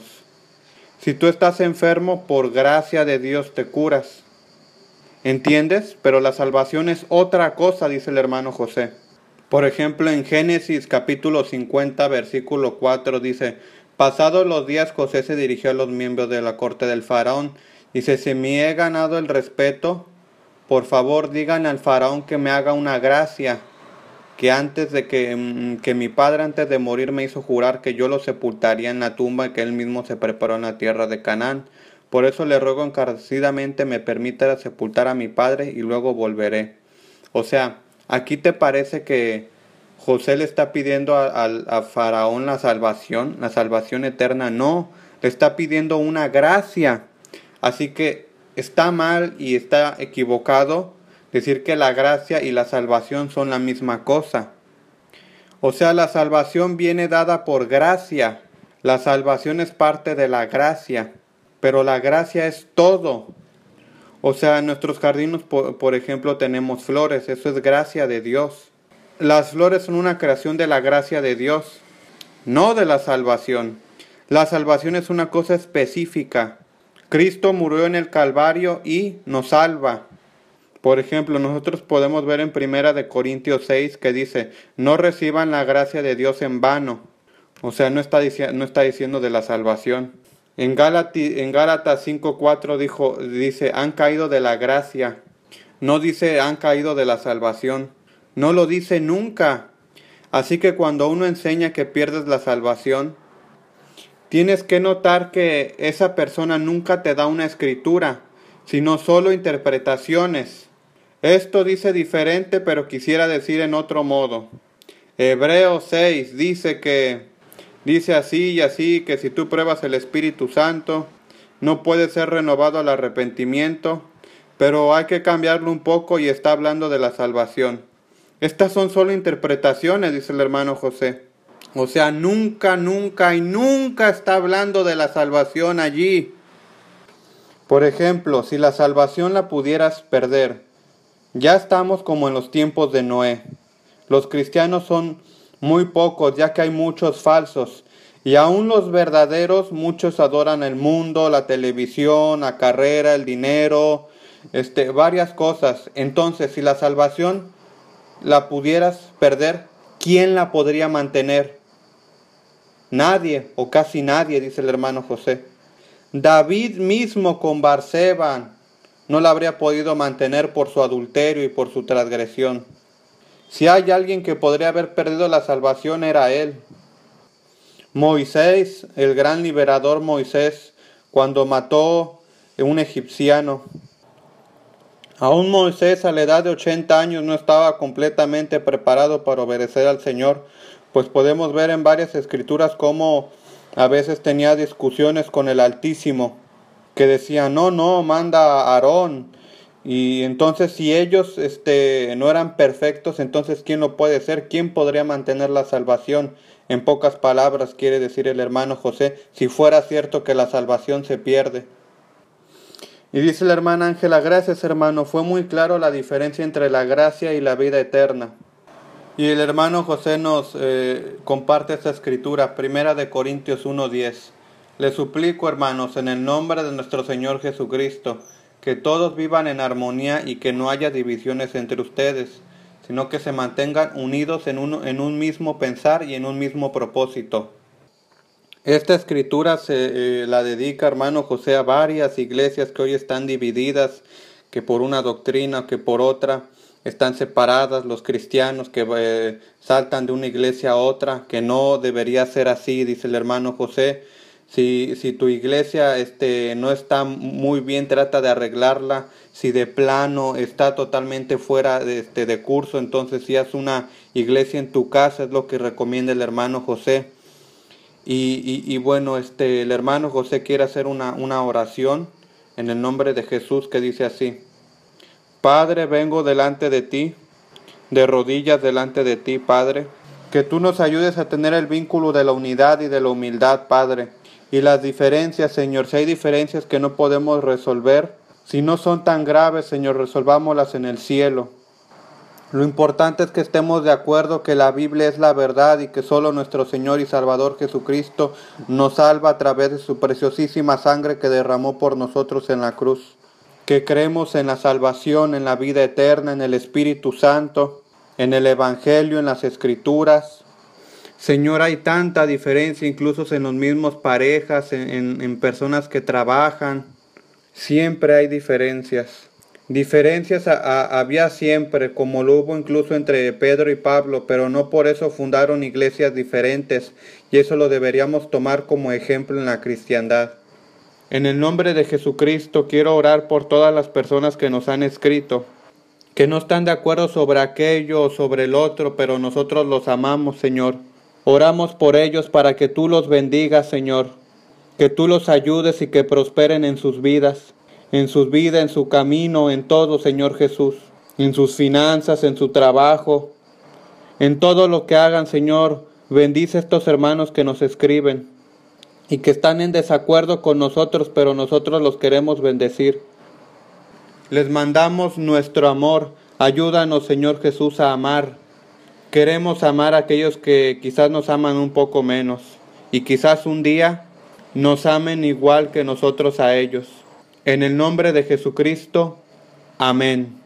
Si tú estás enfermo, por gracia de Dios te curas. ¿Entiendes? Pero la salvación es otra cosa, dice el hermano José. Por ejemplo, en Génesis capítulo cincuenta, versículo cuatro, dice, pasados los días José se dirigió a los miembros de la corte del faraón. Dice, si me he ganado el respeto, por favor díganle al faraón que me haga una gracia, que antes de que, que mi padre antes de morir me hizo jurar que yo lo sepultaría en la tumba y que él mismo se preparó en la tierra de Canaán. Por eso le ruego encarecidamente me permita sepultar a mi padre y luego volveré. O sea, aquí te parece que José le está pidiendo a, a, a Faraón la salvación, la salvación eterna. No, le está pidiendo una gracia. Así que está mal y está equivocado decir que la gracia y la salvación son la misma cosa. O sea, la salvación viene dada por gracia. La salvación es parte de la gracia, pero la gracia es todo. O sea, en nuestros jardines, por, por ejemplo, tenemos flores. Eso es gracia de Dios. Las flores son una creación de la gracia de Dios, no de la salvación. La salvación es una cosa específica. Cristo murió en el Calvario y nos salva. Por ejemplo, nosotros podemos ver en primera de Corintios seis que dice, no reciban la gracia de Dios en vano. O sea, no está, dici- no está diciendo de la salvación. En, Galati- en Gálatas cinco cuatro dijo, dice, han caído de la gracia. No dice, han caído de la salvación. No lo dice nunca. Así que cuando uno enseña que pierdes la salvación, tienes que notar que esa persona nunca te da una escritura, sino solo interpretaciones. Esto dice diferente, pero quisiera decir en otro modo. Hebreos seis dice que, dice así y así, que si tú pruebas el Espíritu Santo, no puede ser renovado al arrepentimiento, pero hay que cambiarlo un poco y está hablando de la salvación. Estas son solo interpretaciones, dice el hermano José. O sea, nunca, nunca y nunca está hablando de la salvación allí. Por ejemplo, si la salvación la pudieras perder, ya estamos como en los tiempos de Noé. Los cristianos son muy pocos, ya que hay muchos falsos. Y aún los verdaderos, muchos adoran el mundo, la televisión, la carrera, el dinero, este, varias cosas. Entonces, si la salvación la pudieras perder, ¿quién la podría mantener? Nadie, o casi nadie, dice el hermano José. David mismo con Batseba no la habría podido mantener por su adulterio y por su transgresión. Si hay alguien que podría haber perdido la salvación, era él. Moisés, el gran liberador Moisés, cuando mató a un egipciano. Aún Moisés a la edad de ochenta años no estaba completamente preparado para obedecer al Señor, pues podemos ver en varias escrituras cómo a veces tenía discusiones con el Altísimo. que decían, no, no, manda a Aarón. Y entonces si ellos este, no eran perfectos, entonces ¿quién lo puede ser? ¿Quién podría mantener la salvación? En pocas palabras quiere decir el hermano José, si fuera cierto que la salvación se pierde. Y dice la hermana Ángela, gracias hermano, fue muy claro la diferencia entre la gracia y la vida eterna. Y el hermano José nos eh, comparte esta escritura, primera de Corintios uno diez. Les suplico, hermanos, en el nombre de nuestro Señor Jesucristo, que todos vivan en armonía y que no haya divisiones entre ustedes, sino que se mantengan unidos en un, en un mismo pensar y en un mismo propósito. Esta escritura se eh, la dedica, hermano José, a varias iglesias que hoy están divididas, que por una doctrina, que por otra están separadas, los cristianos que eh, saltan de una iglesia a otra, que no debería ser así, dice el hermano José. Si, si tu iglesia este, no está muy bien, trata de arreglarla. Si de plano está totalmente fuera de, este, de curso, entonces si haz una iglesia en tu casa, es lo que recomienda el hermano José. Y, y, y bueno, este, el hermano José quiere hacer una, una oración en el nombre de Jesús que dice así. Padre, vengo delante de ti, de rodillas delante de ti, Padre, que tú nos ayudes a tener el vínculo de la unidad y de la humildad, Padre. Y las diferencias, Señor, si hay diferencias que no podemos resolver, si no son tan graves, Señor, resolvámoslas en el cielo. Lo importante es que estemos de acuerdo que la Biblia es la verdad y que solo nuestro Señor y Salvador Jesucristo nos salva a través de su preciosísima sangre que derramó por nosotros en la cruz. Que creemos en la salvación, en la vida eterna, en el Espíritu Santo, en el Evangelio, en las Escrituras. Señor, hay tanta diferencia, incluso en los mismos parejas, en, en, en personas que trabajan. Siempre hay diferencias. Diferencias a, a, había siempre, como lo hubo incluso entre Pedro y Pablo, pero no por eso fundaron iglesias diferentes, y eso lo deberíamos tomar como ejemplo en la cristiandad. En el nombre de Jesucristo quiero orar por todas las personas que nos han escrito, que no están de acuerdo sobre aquello o sobre el otro, pero nosotros los amamos, Señor. Oramos por ellos para que tú los bendigas, Señor, que tú los ayudes y que prosperen en sus vidas, en sus vidas, en su camino, en todo, Señor Jesús, en sus finanzas, en su trabajo, en todo lo que hagan, Señor. Bendice a estos hermanos que nos escriben y que están en desacuerdo con nosotros, pero nosotros los queremos bendecir. Les mandamos nuestro amor. Ayúdanos, Señor Jesús, a amar. Queremos amar a aquellos que quizás nos aman un poco menos y quizás un día nos amen igual que nosotros a ellos. En el nombre de Jesucristo, amén.